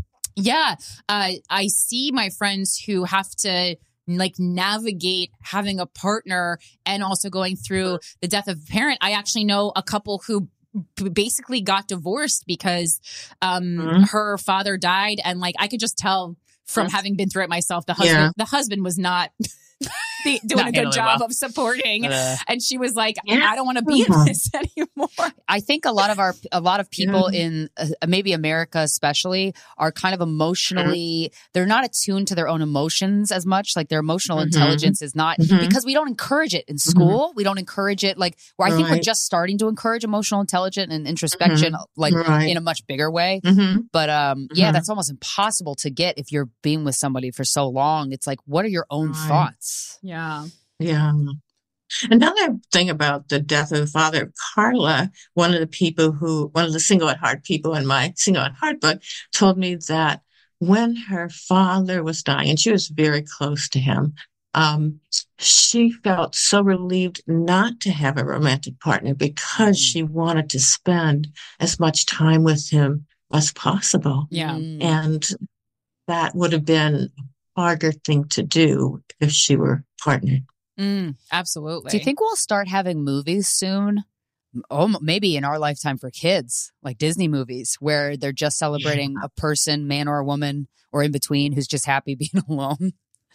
I see my friends who have to navigate having a partner and also going through the death of a parent. I actually know a couple who basically got divorced because, her father died. And I could just tell from having been through it myself, the husband was not doing a good job of supporting. And she was like, I don't want to be in this anymore. I think a lot of people in maybe America especially are kind of emotionally, they're not attuned to their own emotions as much. Like their emotional intelligence is not, because we don't encourage it in school. We don't encourage it where I think we're just starting to encourage emotional intelligence and introspection in a much bigger way. But that's almost impossible to get if you're being with somebody for so long. It's like, what are your own thoughts? Yeah. Another thing about the death of the father, Carla, one of the Single at Heart people in my Single at Heart book, told me that when her father was dying, and she was very close to him, she felt so relieved not to have a romantic partner because she wanted to spend as much time with him as possible. Yeah. And that would have been a harder thing to do if she were partnered. Absolutely. Do you think we'll start having movies soon maybe in our lifetime for kids, like Disney movies, where they're just celebrating a person, man or a woman, or in between, who's just happy being alone.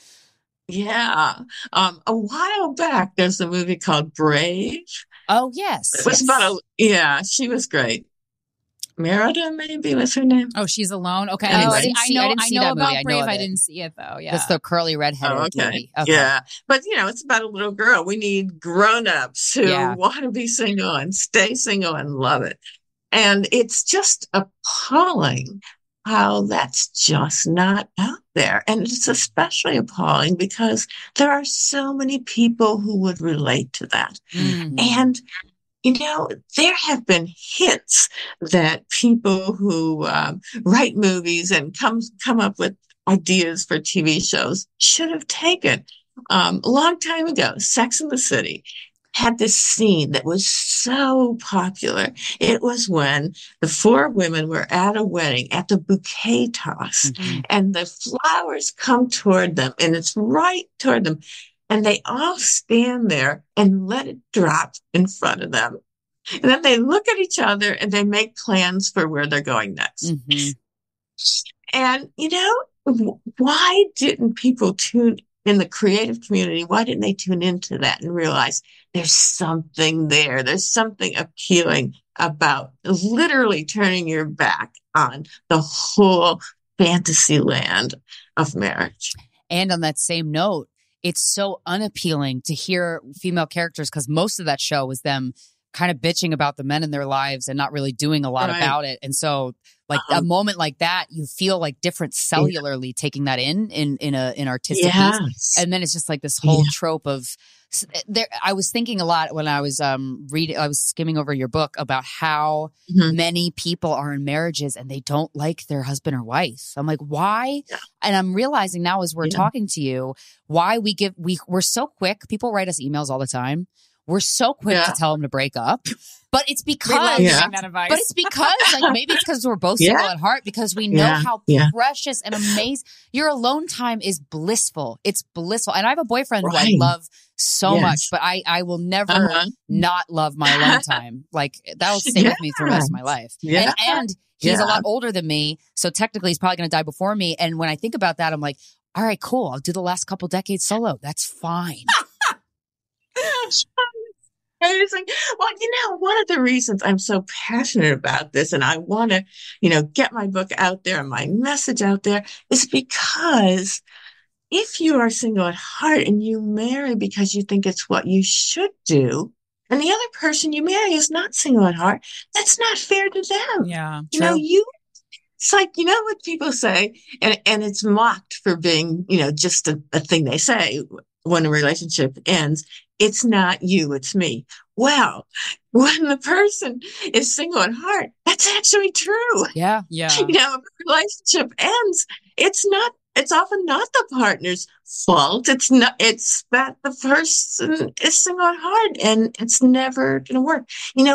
Yeah. A while back, there's a movie called Brave. Oh, yes. It was about she was great. Merida, maybe was her name. Oh, she's alone. Okay. Anyway. I know that about movie. Brave. I I didn't see it though. Yeah. That's the curly redheaded movie. Okay. Yeah. But it's about a little girl. We need grown-ups who want to be single and stay single and love it. And it's just appalling how that's just not out there. And it's especially appalling because there are so many people who would relate to that. Mm-hmm. And there have been hints that people who write movies and come up with ideas for TV shows should have taken. A long time ago, Sex and the City had this scene that was so popular. It was when the 4 women were at a wedding at the bouquet toss, and the flowers come toward them, and it's right toward them. And they all stand there and let it drop in front of them. And then they look at each other and they make plans for where they're going next. Mm-hmm. And, why didn't people tune in the creative community? Why didn't they tune into that and realize there's something there? There's something appealing about literally turning your back on the whole fantasy land of marriage. And on that same note, it's so unappealing to hear female characters, because most of that show was them kind of bitching about the men in their lives and not really doing a lot about it. And so a moment like that, you feel like different cellularly taking that in an artistic piece. And then it's just like this whole trope of I was thinking a lot when I was I was skimming over your book about how many people are in marriages and they don't like their husband or wife. I'm like, why? Yeah. And I'm realizing now as we're talking to you, why we're so quick. People write us emails all the time. We're so quick to tell them to break up, but it's because, maybe it's because we're both single at heart, because we know how precious and amazing your alone time is. Blissful. It's blissful. And I have a boyfriend who I love so much, but I will never not love my alone time. Like that will stay with me through the rest of my life. Yeah. And he's a lot older than me. So technically he's probably going to die before me. And when I think about that, I'm like, all right, cool. I'll do the last couple decades solo. That's fine. Amazing. Well, one of the reasons I'm so passionate about this and I want to, get my book out there and my message out there is because if you are single at heart and you marry because you think it's what you should do, and the other person you marry is not single at heart, that's not fair to them. Yeah. It's like, what people say, and it's mocked for being, just a thing they say when a relationship ends. It's not you, it's me. Well, when the person is single at heart, that's actually true. Yeah. Yeah. If a relationship ends, it's often not the partner's fault. It's that the person is single at heart and it's never going to work.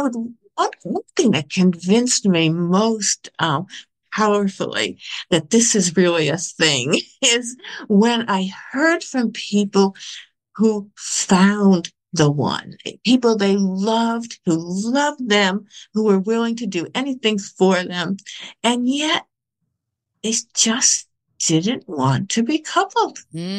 One thing that convinced me most, powerfully that this is really a thing is when I heard from people who found the one, people they loved, who loved them, who were willing to do anything for them. And yet they just didn't want to be coupled.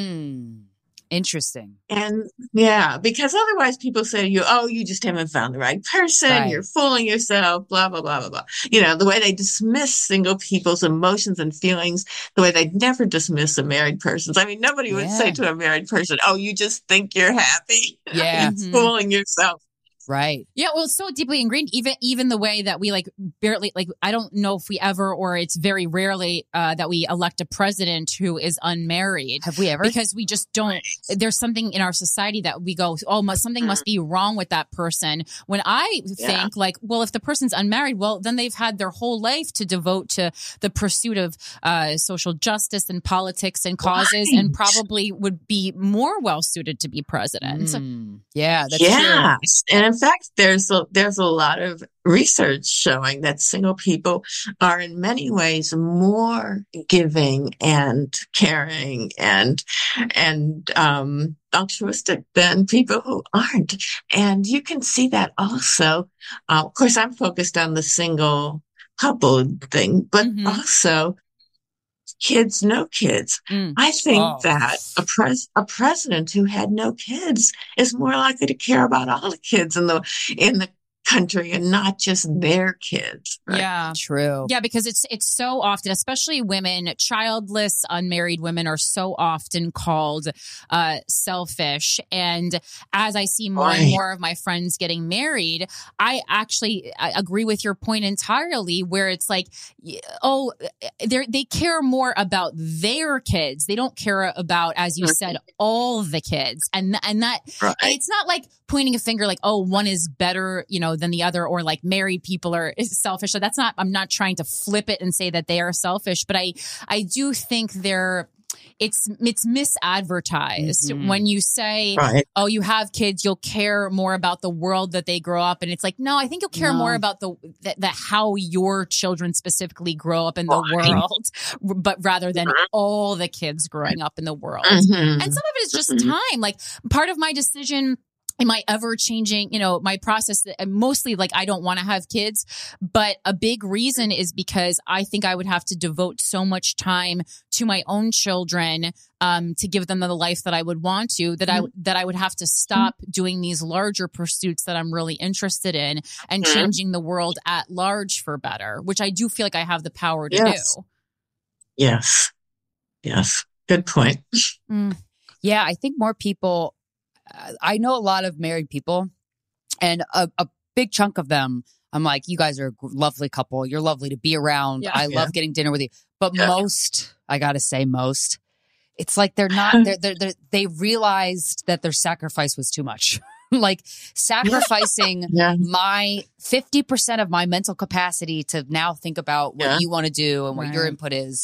Interesting. And because otherwise people say to you, you just haven't found the right person. Right. You're fooling yourself, blah, blah, blah, blah, blah. The way they dismiss single people's emotions and feelings, the way they never dismiss a married person's. I mean, nobody would say to a married person, you just think you're happy. Yeah. You're fooling yourself. Right. Yeah. Well, it's so deeply ingrained, even the way that we barely, I don't know if we ever, or it's very rarely that we elect a president who is unmarried. Have we ever? Because we just don't, there's something in our society that we go, something must be wrong with that person. When I think if the person's unmarried, well, then they've had their whole life to devote to the pursuit of social justice and politics and causes, and probably would be more well suited to be president. Yeah. That's true. And in fact, there's a lot of research showing that single people are in many ways more giving and caring and altruistic than people who aren't. And you can see that also. Of course, I'm focused on the single couple thing, but also kids, no kids. I think that a president who had no kids is more likely to care about all the kids in the country and not just their kids. Right? Yeah. True. Yeah, because it's so often, especially women, childless, unmarried women are so often called selfish. And as I see more and more of my friends getting married, I agree with your point entirely, where it's like, oh, they care more about their kids. They don't care about, as you said, all the kids. And that it's not like pointing a finger like, oh, one is better, than the other, or like married people are selfish. So I'm not trying to flip it and say that they are selfish, but I do think it's misadvertised when you say, oh, you have kids, you'll care more about the world that they grow up. And it's like, no, I think you'll care more about the how your children specifically grow up in the world, but rather than all the kids growing up in the world. And some of it is just time. Like part of my decision in my ever changing, my process, mostly like I don't want to have kids, but a big reason is because I think I would have to devote so much time to my own children, to give them the life that I would want to, that I would have to stop doing these larger pursuits that I'm really interested in and changing the world at large for better, which I do feel like I have the power to do. Yes. Good point. Yeah. I think more people, I know a lot of married people, and a big chunk of them, I'm like, you guys are a lovely couple. You're lovely to be around. I love getting dinner with you. But most, I got to say most, it's like they're not, they realized that their sacrifice was too much. Like sacrificing my 50% of my mental capacity to now think about what you want to do and what your input is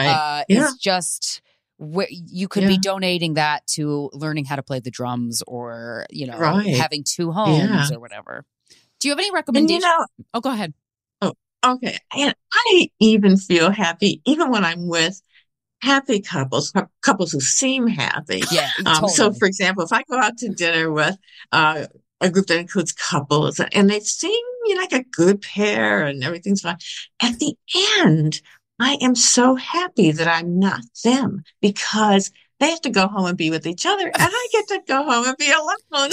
just... you could be donating that to learning how to play the drums or, having two homes or whatever. Do you have any recommendations? Oh, go ahead. Oh, okay. And I even feel happy, even when I'm with happy couples who seem happy. Yeah. Totally. So for example, if I go out to dinner with, a group that includes couples and they seem like a good pair and everything's fine. At the end, I am so happy that I'm not them because they have to go home and be with each other and I get to go home and be alone.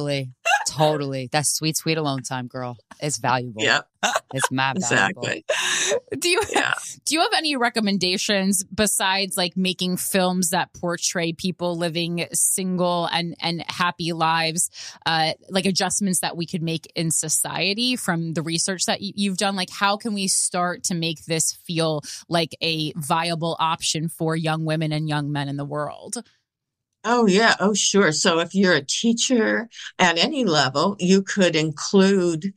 Totally. That's sweet, sweet alone time, girl. It's valuable. Yeah. It's mad valuable. Exactly. Do you have any recommendations besides like making films that portray people living single and happy lives, like adjustments that we could make in society from the research that you've done? Like how can we start to make this feel like a viable option for young women and young men in the world? Oh, yeah. Oh, sure. So if you're a teacher at any level, you could include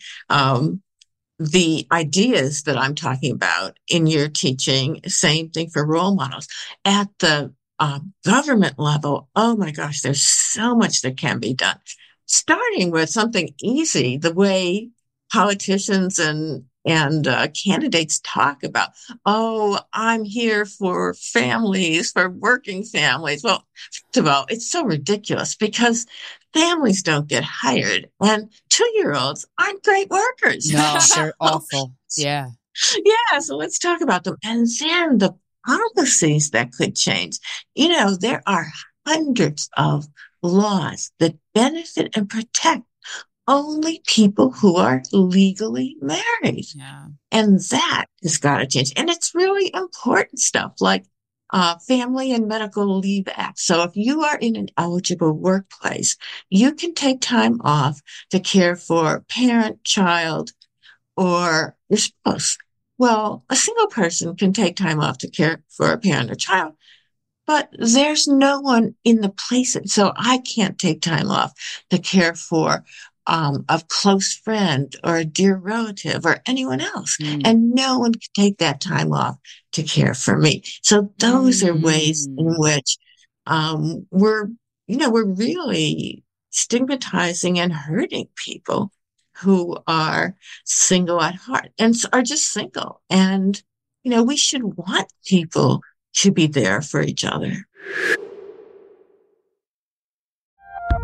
the ideas that I'm talking about in your teaching. Same thing for role models. At the government level, oh my gosh, there's so much that can be done. Starting with something easy, the way politicians and candidates talk about, oh, I'm here for families, for working families. Well, first of all, it's so ridiculous because families don't get hired and 2-year-olds aren't great workers. No, they're awful. Yeah. Yeah. So let's talk about them. And then the policies that could change. There are hundreds of laws that benefit and protect only people who are legally married. Yeah. And that has got to change. And it's really important stuff like Family and Medical Leave Act. So if you are in an eligible workplace, you can take time off to care for parent, child, or your spouse. Well, a single person can take time off to care for a parent or child, but there's no one in the place. So I can't take time off to care for a close friend or a dear relative or anyone else. And no one can take that time off to care for me. So those are ways in which, we're really stigmatizing and hurting people who are single at heart and are just single. And, we should want people to be there for each other.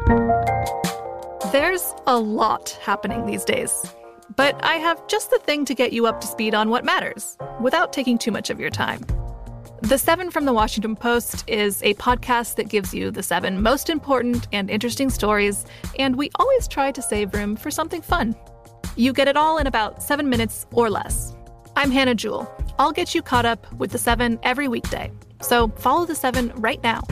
There's a lot happening these days, but I have just the thing to get you up to speed on what matters without taking too much of your time. The 7 from the Washington Post is a podcast that gives you the 7 most important and interesting stories, and we always try to save room for something fun. You get it all in about 7 minutes or less. I'm Hannah Jewell. I'll get you caught up with the 7 every weekday. So follow the 7 right now.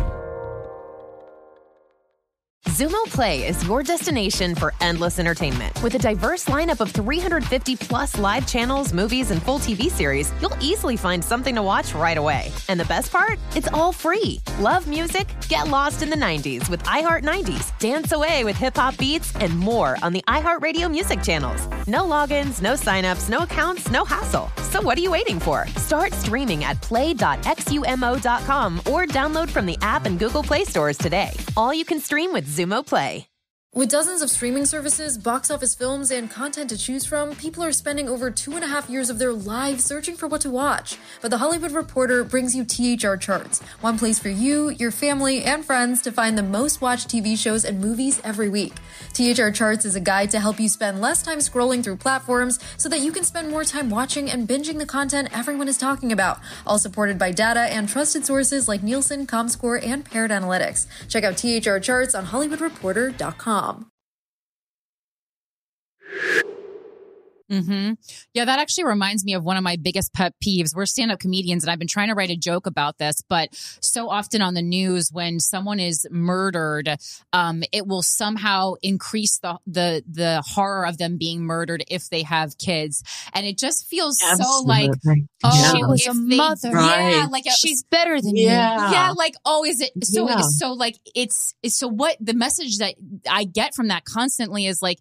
Zumo Play is your destination for endless entertainment. With a diverse lineup of 350 plus live channels, movies, and full TV series, you'll easily find something to watch right away. And the best part? It's all free. Love music? Get lost in the 90s with iHeart 90s, dance away with hip-hop beats, and more on the iHeartRadio music channels. No logins, no signups, no accounts, no hassle. So what are you waiting for? Start streaming at play.xumo.com or download from the app and Google Play stores today. All you can stream with Zumo Play. With dozens of streaming services, box office films, and content to choose from, people are spending over 2.5 years of their lives searching for what to watch. But The Hollywood Reporter brings you THR Charts, one place for you, your family, and friends to find the most watched TV shows and movies every week. THR Charts is a guide to help you spend less time scrolling through platforms so that you can spend more time watching and binging the content everyone is talking about, all supported by data and trusted sources like Nielsen, Comscore, and Parrot Analytics. Check out THR Charts on HollywoodReporter.com. Yeah, that actually reminds me of one of my biggest pet peeves. We're stand-up comedians, and I've been trying to write a joke about this, but so often on the news, when someone is murdered, it will somehow increase the horror of them being murdered if they have kids, and it just feels so like, oh, she was a mother. Right. Yeah, like she's better than you. Yeah, like, oh, is it so? So like, it's so what the message that I get from that constantly is like,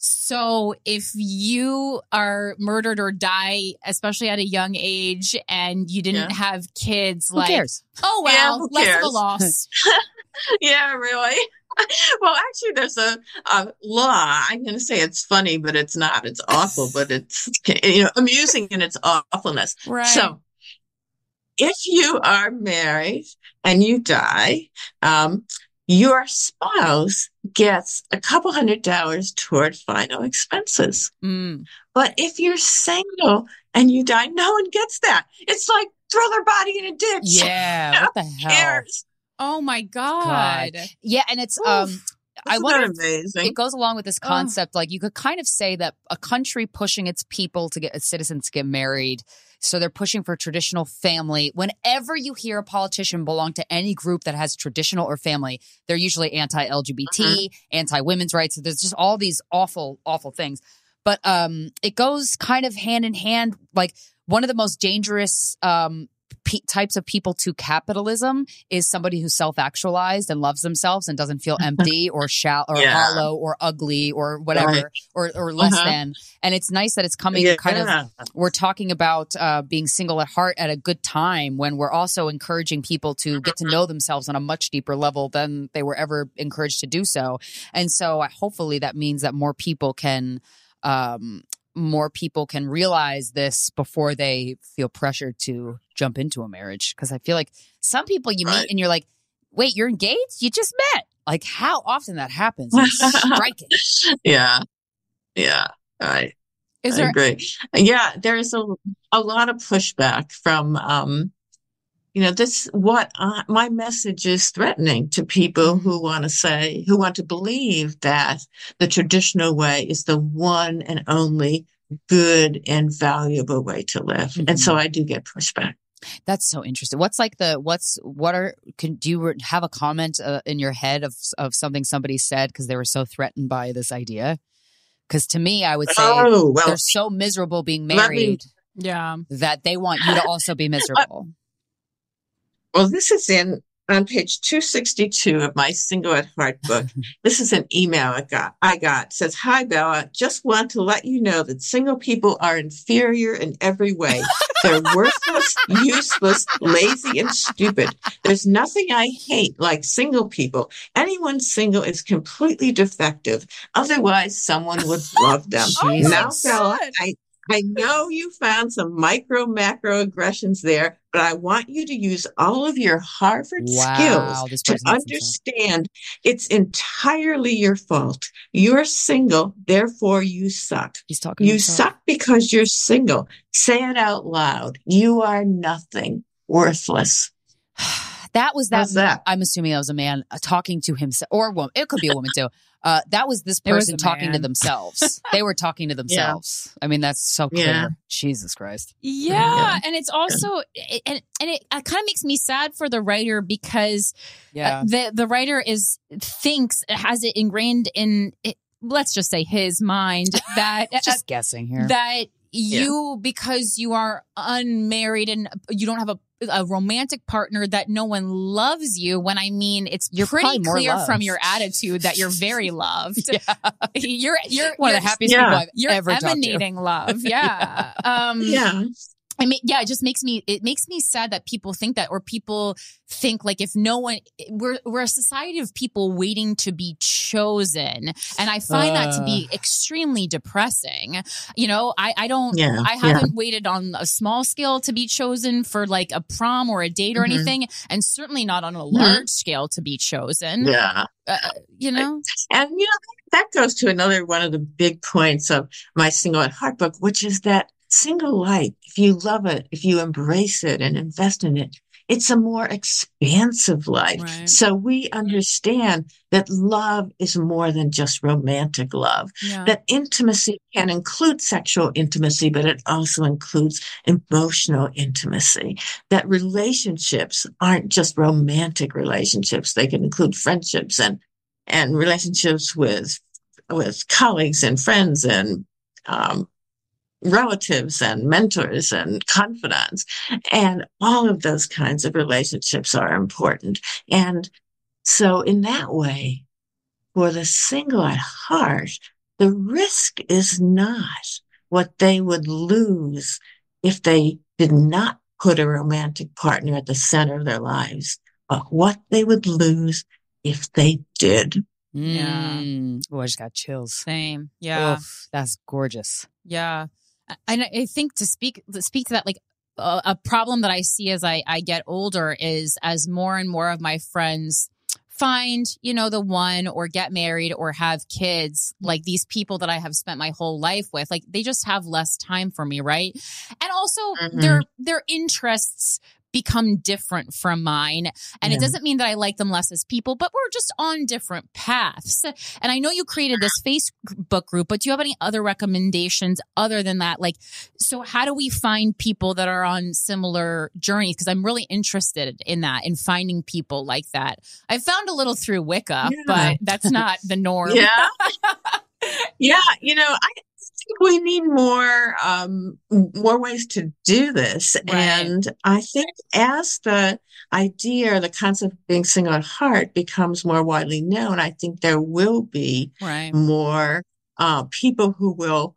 so if you are murdered or die, especially at a young age, and you didn't have kids, who cares? Oh, well, less of a loss. Yeah, really. Well, actually, there's a law. I'm going to say it's funny, but it's not. It's awful, but it's amusing in its awfulness. Right. So if you are married and you die, your spouse gets a couple $100 toward final expenses. But if you're single and you die, no one gets that. It's like throw their body in a ditch. Yeah, what the hell? Cares? Oh my God. Yeah, and it's I wonder, amazing. It goes along with this concept. Like, you could kind of say that a country pushing its people to get its citizens to get married. So they're pushing for traditional family. Whenever you hear a politician belong to any group that has traditional or family, they're usually anti-LGBT, anti-women's rights. So there's just all these awful, awful things. But it goes kind of hand in hand. Like, one of the most dangerous types of people to capitalism is somebody who's self-actualized and loves themselves and doesn't feel empty or hollow or ugly or whatever, or less than. And it's nice that it's coming we're talking about being single at heart at a good time, when we're also encouraging people to get to know themselves on a much deeper level than they were ever encouraged to do so. And so hopefully that means that more people can realize this before they feel pressured to jump into a marriage. Because I feel like some people you meet and you're like, wait, you're engaged? You just met. Like, how often that happens is striking. Yeah. I agree. Yeah, there's a lot of pushback from, my message is threatening to people who want to believe that the traditional way is the one and only good and valuable way to live. And so I do get pushback. That's so interesting. Do you have a comment in your head of something somebody said because they were so threatened by this idea? Because to me, I would say they're so miserable being married that they want you to also be miserable. Well, this is on page 262 of my Single at Heart book. This is an email I got. It says, "Hi, Bella. Just want to let you know that single people are inferior in every way. They're worthless, useless, lazy, and stupid. There's nothing I hate like single people. Anyone single is completely defective. Otherwise, someone would love them. Now, Bella, I know you found some macro aggressions there, but I want you to use all of your Harvard skills to understand it's entirely your fault. You're single, therefore you suck. He's talking. You suck because you're single. Say it out loud. You are nothing, worthless. That was that. How's that? I'm assuming that was a man talking to himself, or a woman. It could be a woman too. That was this person talking to themselves. They were talking to themselves. Yeah. I mean, that's so clear. Yeah. Jesus Christ. Yeah. And it's also, and it kind of makes me sad for the writer because the writer has it ingrained in, let's just say his mind that. Just guessing here. That you, because you are unmarried and you don't have a romantic partner, that no one loves you, when I mean it's pretty clear from your attitude that you're very loved. You're one of the happiest people I've ever talked to. You're emanating love. Yeah. I mean, it just makes me sad that people think that, or people think like if no one, we're a society of people waiting to be chosen. And I find that to be extremely depressing. You know, I haven't waited on a small scale to be chosen for like a prom or a date or anything. And certainly not on a large scale to be chosen. Yeah. You know? And, you know, that goes to another one of the big points of my Single at Heart book, which is that single life, if you love it, if you embrace it and invest in it, it's a more expansive life. Right. So we understand that love is more than just romantic love, that intimacy can include sexual intimacy, but it also includes emotional intimacy, that relationships aren't just romantic relationships. They can include friendships and relationships with colleagues and friends and, relatives and mentors and confidants, and all of those kinds of relationships are important. And so in that way, for the single at heart, the risk is not what they would lose if they did not put a romantic partner at the center of their lives, but what they would lose if they did. Yeah. Oh, I just got chills. Same. Yeah. Oof, that's gorgeous. Yeah. And I think to speak to that, like a problem that I see as I get older is as more and more of my friends find, you know, the one or get married or have kids, like these people that I have spent my whole life with, like they just have less time for me. Right. And also their interests become different from mine. And it doesn't mean that I like them less as people, but we're just on different paths. And I know you created this Facebook group, but do you have any other recommendations other than that? Like, so how do we find people that are on similar journeys? Because I'm really interested in that, in finding people like that. I found a little through Wicca, but that's not the norm. Yeah. You know, I think we need more ways to do this. Right. And I think as the idea or the concept of being single at heart becomes more widely known, I think there will be more people who will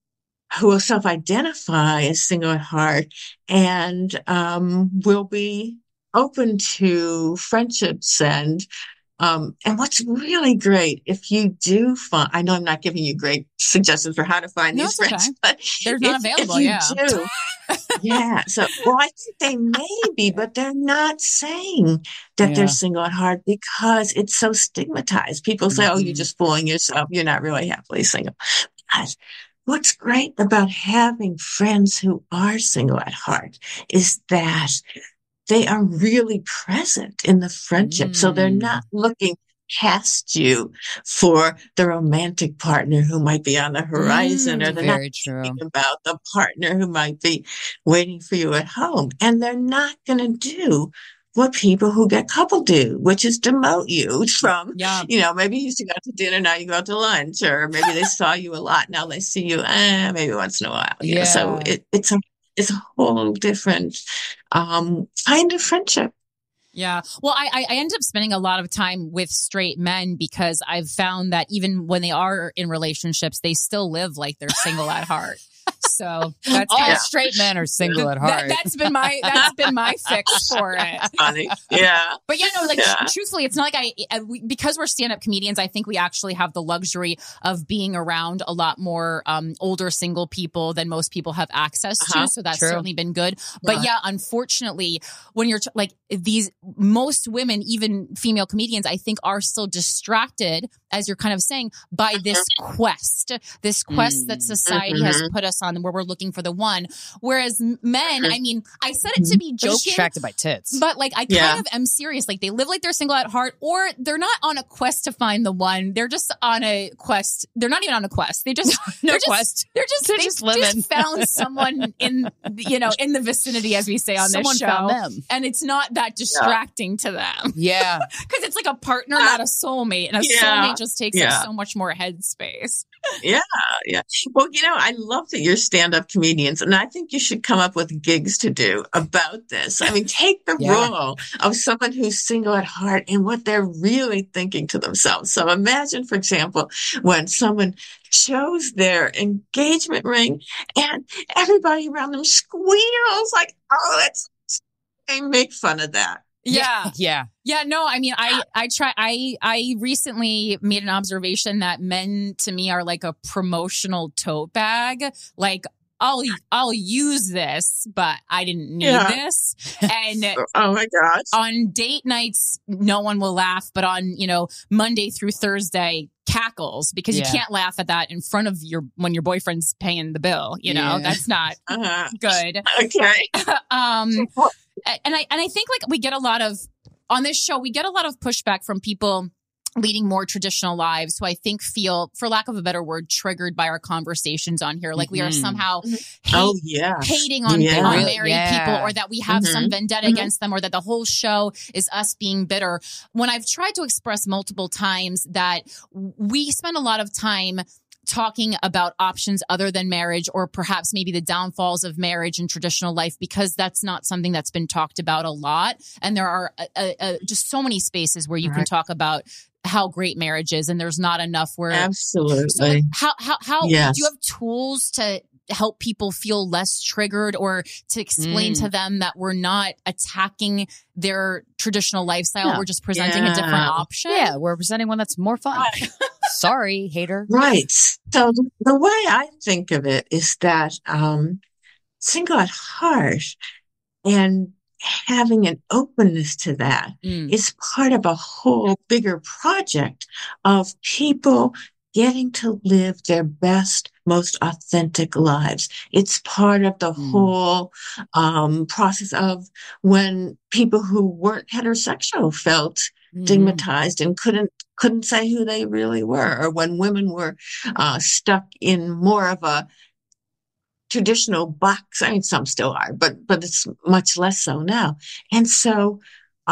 self-identify as single at heart and will be open to friendships and what's really great, if you do find, I know I'm not giving you great suggestions for how to find these friends, but they're not available. If you do, So, I think they may be, but they're not saying that they're single at heart because it's so stigmatized. People say, "Oh, you're just fooling yourself. You're not really happily single." But what's great about having friends who are single at heart is that they are really present in the friendship. So they're not looking past you for the romantic partner who might be on the horizon, or they're not thinking about the partner who might be waiting for you at home. And they're not going to do what people who get coupled do, which is demote you from, you know, maybe you used to go out to dinner, now you go out to lunch, or maybe they saw you a lot, now they see you maybe once in a while. You know? So it's a whole different kind of friendship. Yeah. Well, I end up spending a lot of time with straight men because I've found that even when they are in relationships, they still live like they're single at heart. So that's all straight men are single at heart. That's been my fix for it. Funny. Yeah. But truthfully, it's not like because we're stand-up comedians, I think we actually have the luxury of being around a lot more older single people than most people have access to. So that's certainly been good. But unfortunately, when you're these, most women, even female comedians, I think are still distracted, as you're kind of saying, by this quest that society has put us on, where we're looking for the one. Whereas men, I mean, I said it to be joking, distracted by tits, but I kind of am serious. Like, they live like they're single at heart, or they're not on a quest to find the one. They're just on a quest. They're not even on a quest. They just They're just found someone in the vicinity, as we say on Someone this show, found them. and it's not that distracting to them. Yeah, because it's like a partner, not a soulmate, and a soulmate just takes up so much more headspace. Yeah. Well, I love that you're stand-up comedians, and I think you should come up with gigs to do about this. I mean, take the role of someone who's single at heart and what they're really thinking to themselves. So imagine, for example, when someone chose their engagement ring and everybody around them squeals like, oh, they make fun of that. Yeah. No, I mean, I recently made an observation that men to me are like a promotional tote bag. Like, I'll use this, but I didn't need this. And oh my gosh. On date nights, no one will laugh, but on, Monday through Thursday, cackles, because you can't laugh at that in front of when your boyfriend's paying the bill. That's not good. Okay. And I think we get a lot of, on this show, we get a lot of pushback from people leading more traditional lives who I think feel, for lack of a better word, triggered by our conversations on here. Like we are somehow hating on married people, or that we have some vendetta against them, or that the whole show is us being bitter. When I've tried to express multiple times that we spend a lot of time talking about options other than marriage, or perhaps maybe the downfalls of marriage and traditional life, because that's not something that's been talked about a lot. And there are just so many spaces where you can talk about how great marriage is, and there's not enough where. Absolutely. So how do you have tools to help people feel less triggered, or to explain to them that we're not attacking their traditional lifestyle? We're just presenting a different option. Yeah, we're presenting one that's more fun. Sorry, hater. Right. So the way I think of it is that single at heart and having an openness to that is part of a whole bigger project of people getting to live their best, most authentic lives. It's part of the whole process of when people who weren't heterosexual felt stigmatized and couldn't say who they really were, or when women were stuck in more of a traditional box. I mean, some still are, but it's much less so now. And so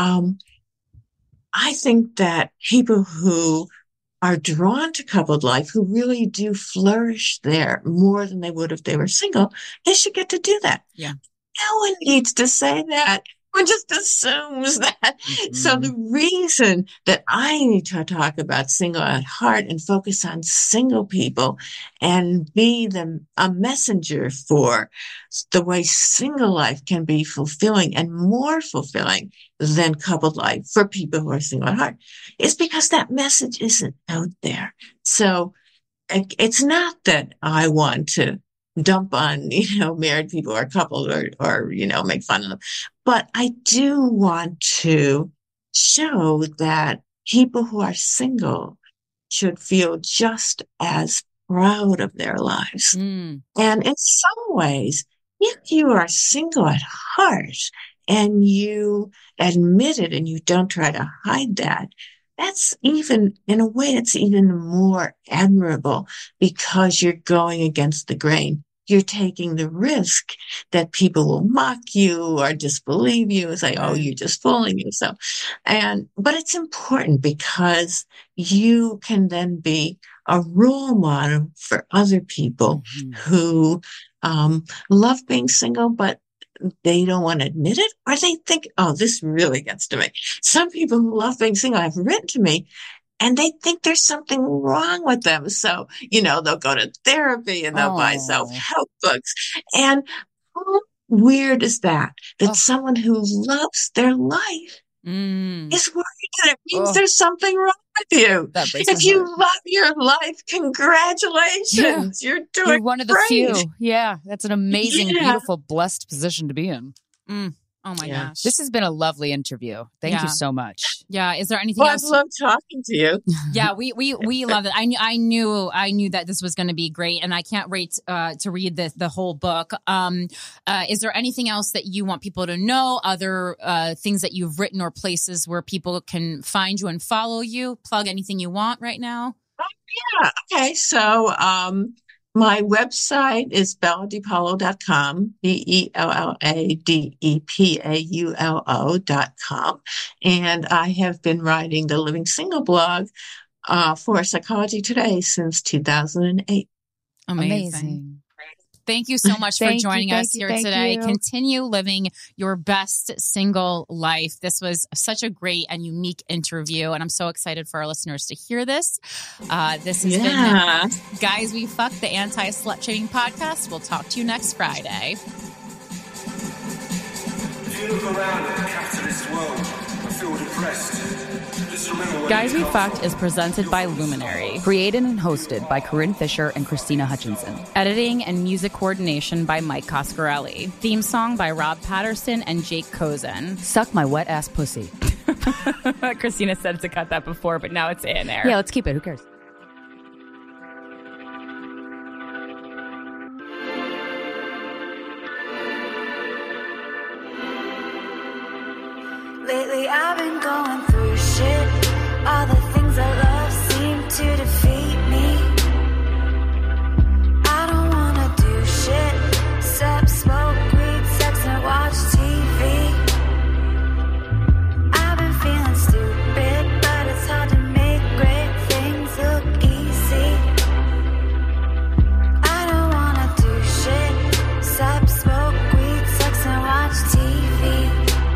I think that people who are drawn to coupled life, who really do flourish there more than they would if they were single, they should get to do that. Yeah. No one needs to say that. One just assumes that. So the reason that I need to talk about single at heart and focus on single people and be a messenger for the way single life can be fulfilling and more fulfilling than coupled life for people who are single at heart is because that message isn't out there. So it's not that I want to dump on, married people or couples or, make fun of them. But I do want to show that people who are single should feel just as proud of their lives. And in some ways, if you are single at heart and you admit it and you don't try to hide that, that's even, in a way, it's even more admirable because you're going against the grain. You're taking the risk that people will mock you or disbelieve you and say, oh, you're just fooling yourself. But it's important because you can then be a role model for other people who love being single, but they don't want to admit it, or they think, oh, this really gets to me. Some people who love being single have written to me, and they think there's something wrong with them. So, they'll go to therapy and they'll buy self-help books. And how weird is that someone who loves their life is worried that it means there's something wrong with you. If you love your life, congratulations. Yeah. You're doing You're one of the great. few. Yeah. That's an amazing, beautiful, blessed position to be in. Oh my gosh. This has been a lovely interview. Thank you so much. Yeah. Is there anything else? I love talking to you. Yeah, we love it. I knew that this was going to be great, and I can't wait to read the whole book. Is there anything else that you want people to know? Other things that you've written or places where people can find you and follow you? Plug anything you want right now. Yeah. Okay. So, my website is belladepaulo.com, BELLADEPAULO.com. And I have been writing the Living Single blog for Psychology Today since 2008. Amazing. Thank you so much for joining us here today. Continue living your best single life. This was such a great and unique interview, and I'm so excited for our listeners to hear this. This has been Guys We Fuck, the Anti-Slut Shaming Podcast. We'll talk to you next Friday. If you look around at the capitalist world and feel depressed, just remember where Guys you We come Fucked from. is presented by Luminary. Created and hosted by Corinne Fisher and Christina Hutchinson. Editing and music coordination by Mike Coscarelli. Theme song by Rob Patterson and Jake Kozen. Suck my wet ass pussy. Christina said to cut that before, but now it's in there. Yeah, let's keep it. Who cares? Lately I've been going through shit. All the things I love seem to defeat me. I don't wanna do shit except smoke weed, sex and watch TV. I've been feeling stupid, but it's hard to make great things look easy. I don't wanna do shit except smoke weed, sex and watch TV.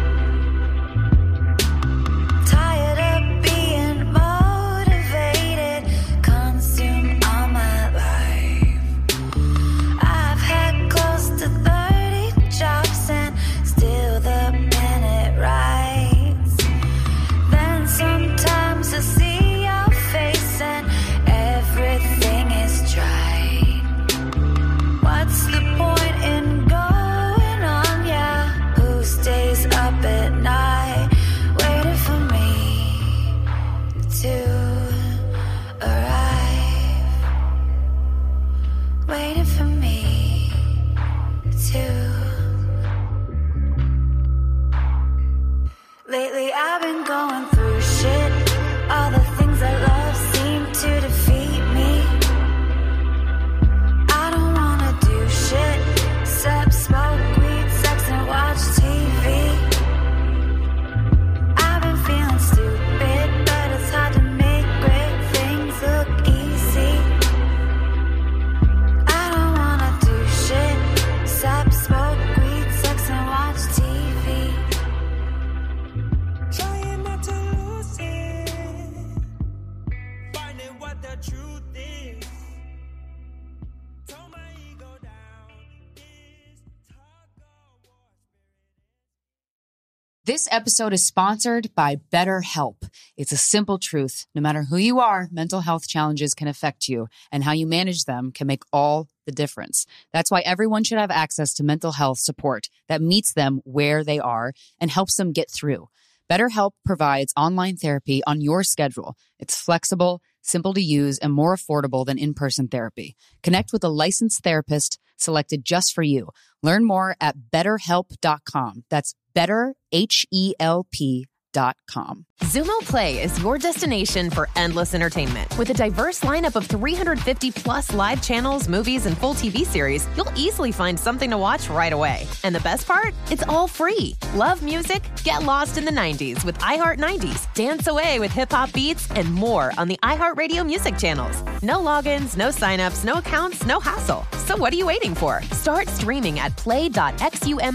Tired of being motivated, consume all my life. I've had close to 30 jobs and still the minute writes. Then sometimes I see your face and everything is dry. What's the point in going on? Yeah, who stays up at night waiting for me to arrive? Waiting for me to. Lately I've been going through shit. All the things I love seem to defeat me. I don't wanna do shit except smoke weed, sex and watch TV. I've been feeling stupid, but it's hard to make great things look easy. I don't wanna do shit except smoke weed, sex and watch TV. Trying not to lose it, finding what the truth is. Tone my ego down. This episode is sponsored by BetterHelp. It's a simple truth. No matter who you are, mental health challenges can affect you, and how you manage them can make all the difference. That's why everyone should have access to mental health support that meets them where they are and helps them get through. BetterHelp provides online therapy on your schedule. It's flexible, simple to use, and more affordable than in-person therapy. Connect with a licensed therapist selected just for you. Learn more at BetterHelp.com. That's BetterHelp.com. Zumo Play is your destination for endless entertainment. With a diverse lineup of 350 plus live channels, movies, and full TV series, you'll easily find something to watch right away. And the best part? It's all free. Love music? Get lost in the 90s with iHeart 90s, dance away with hip-hop beats, and more on the iHeartRadio music channels. No logins, no signups, no accounts, no hassle. So what are you waiting for? Start streaming at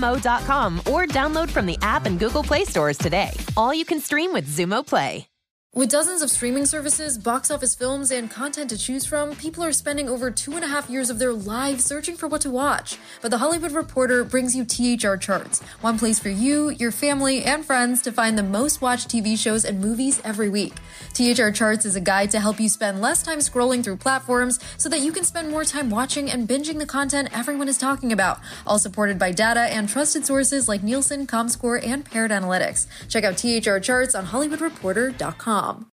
play.xumo.com or download from the app and Google Play stores today. All you can stream with Zumo Play. With dozens of streaming services, box office films, and content to choose from, people are spending over 2.5 years of their lives searching for what to watch. But The Hollywood Reporter brings you THR Charts, one place for you, your family, and friends to find the most watched TV shows and movies every week. THR Charts is a guide to help you spend less time scrolling through platforms so that you can spend more time watching and binging the content everyone is talking about, all supported by data and trusted sources like Nielsen, Comscore, and Paired Analytics. Check out THR Charts on HollywoodReporter.com.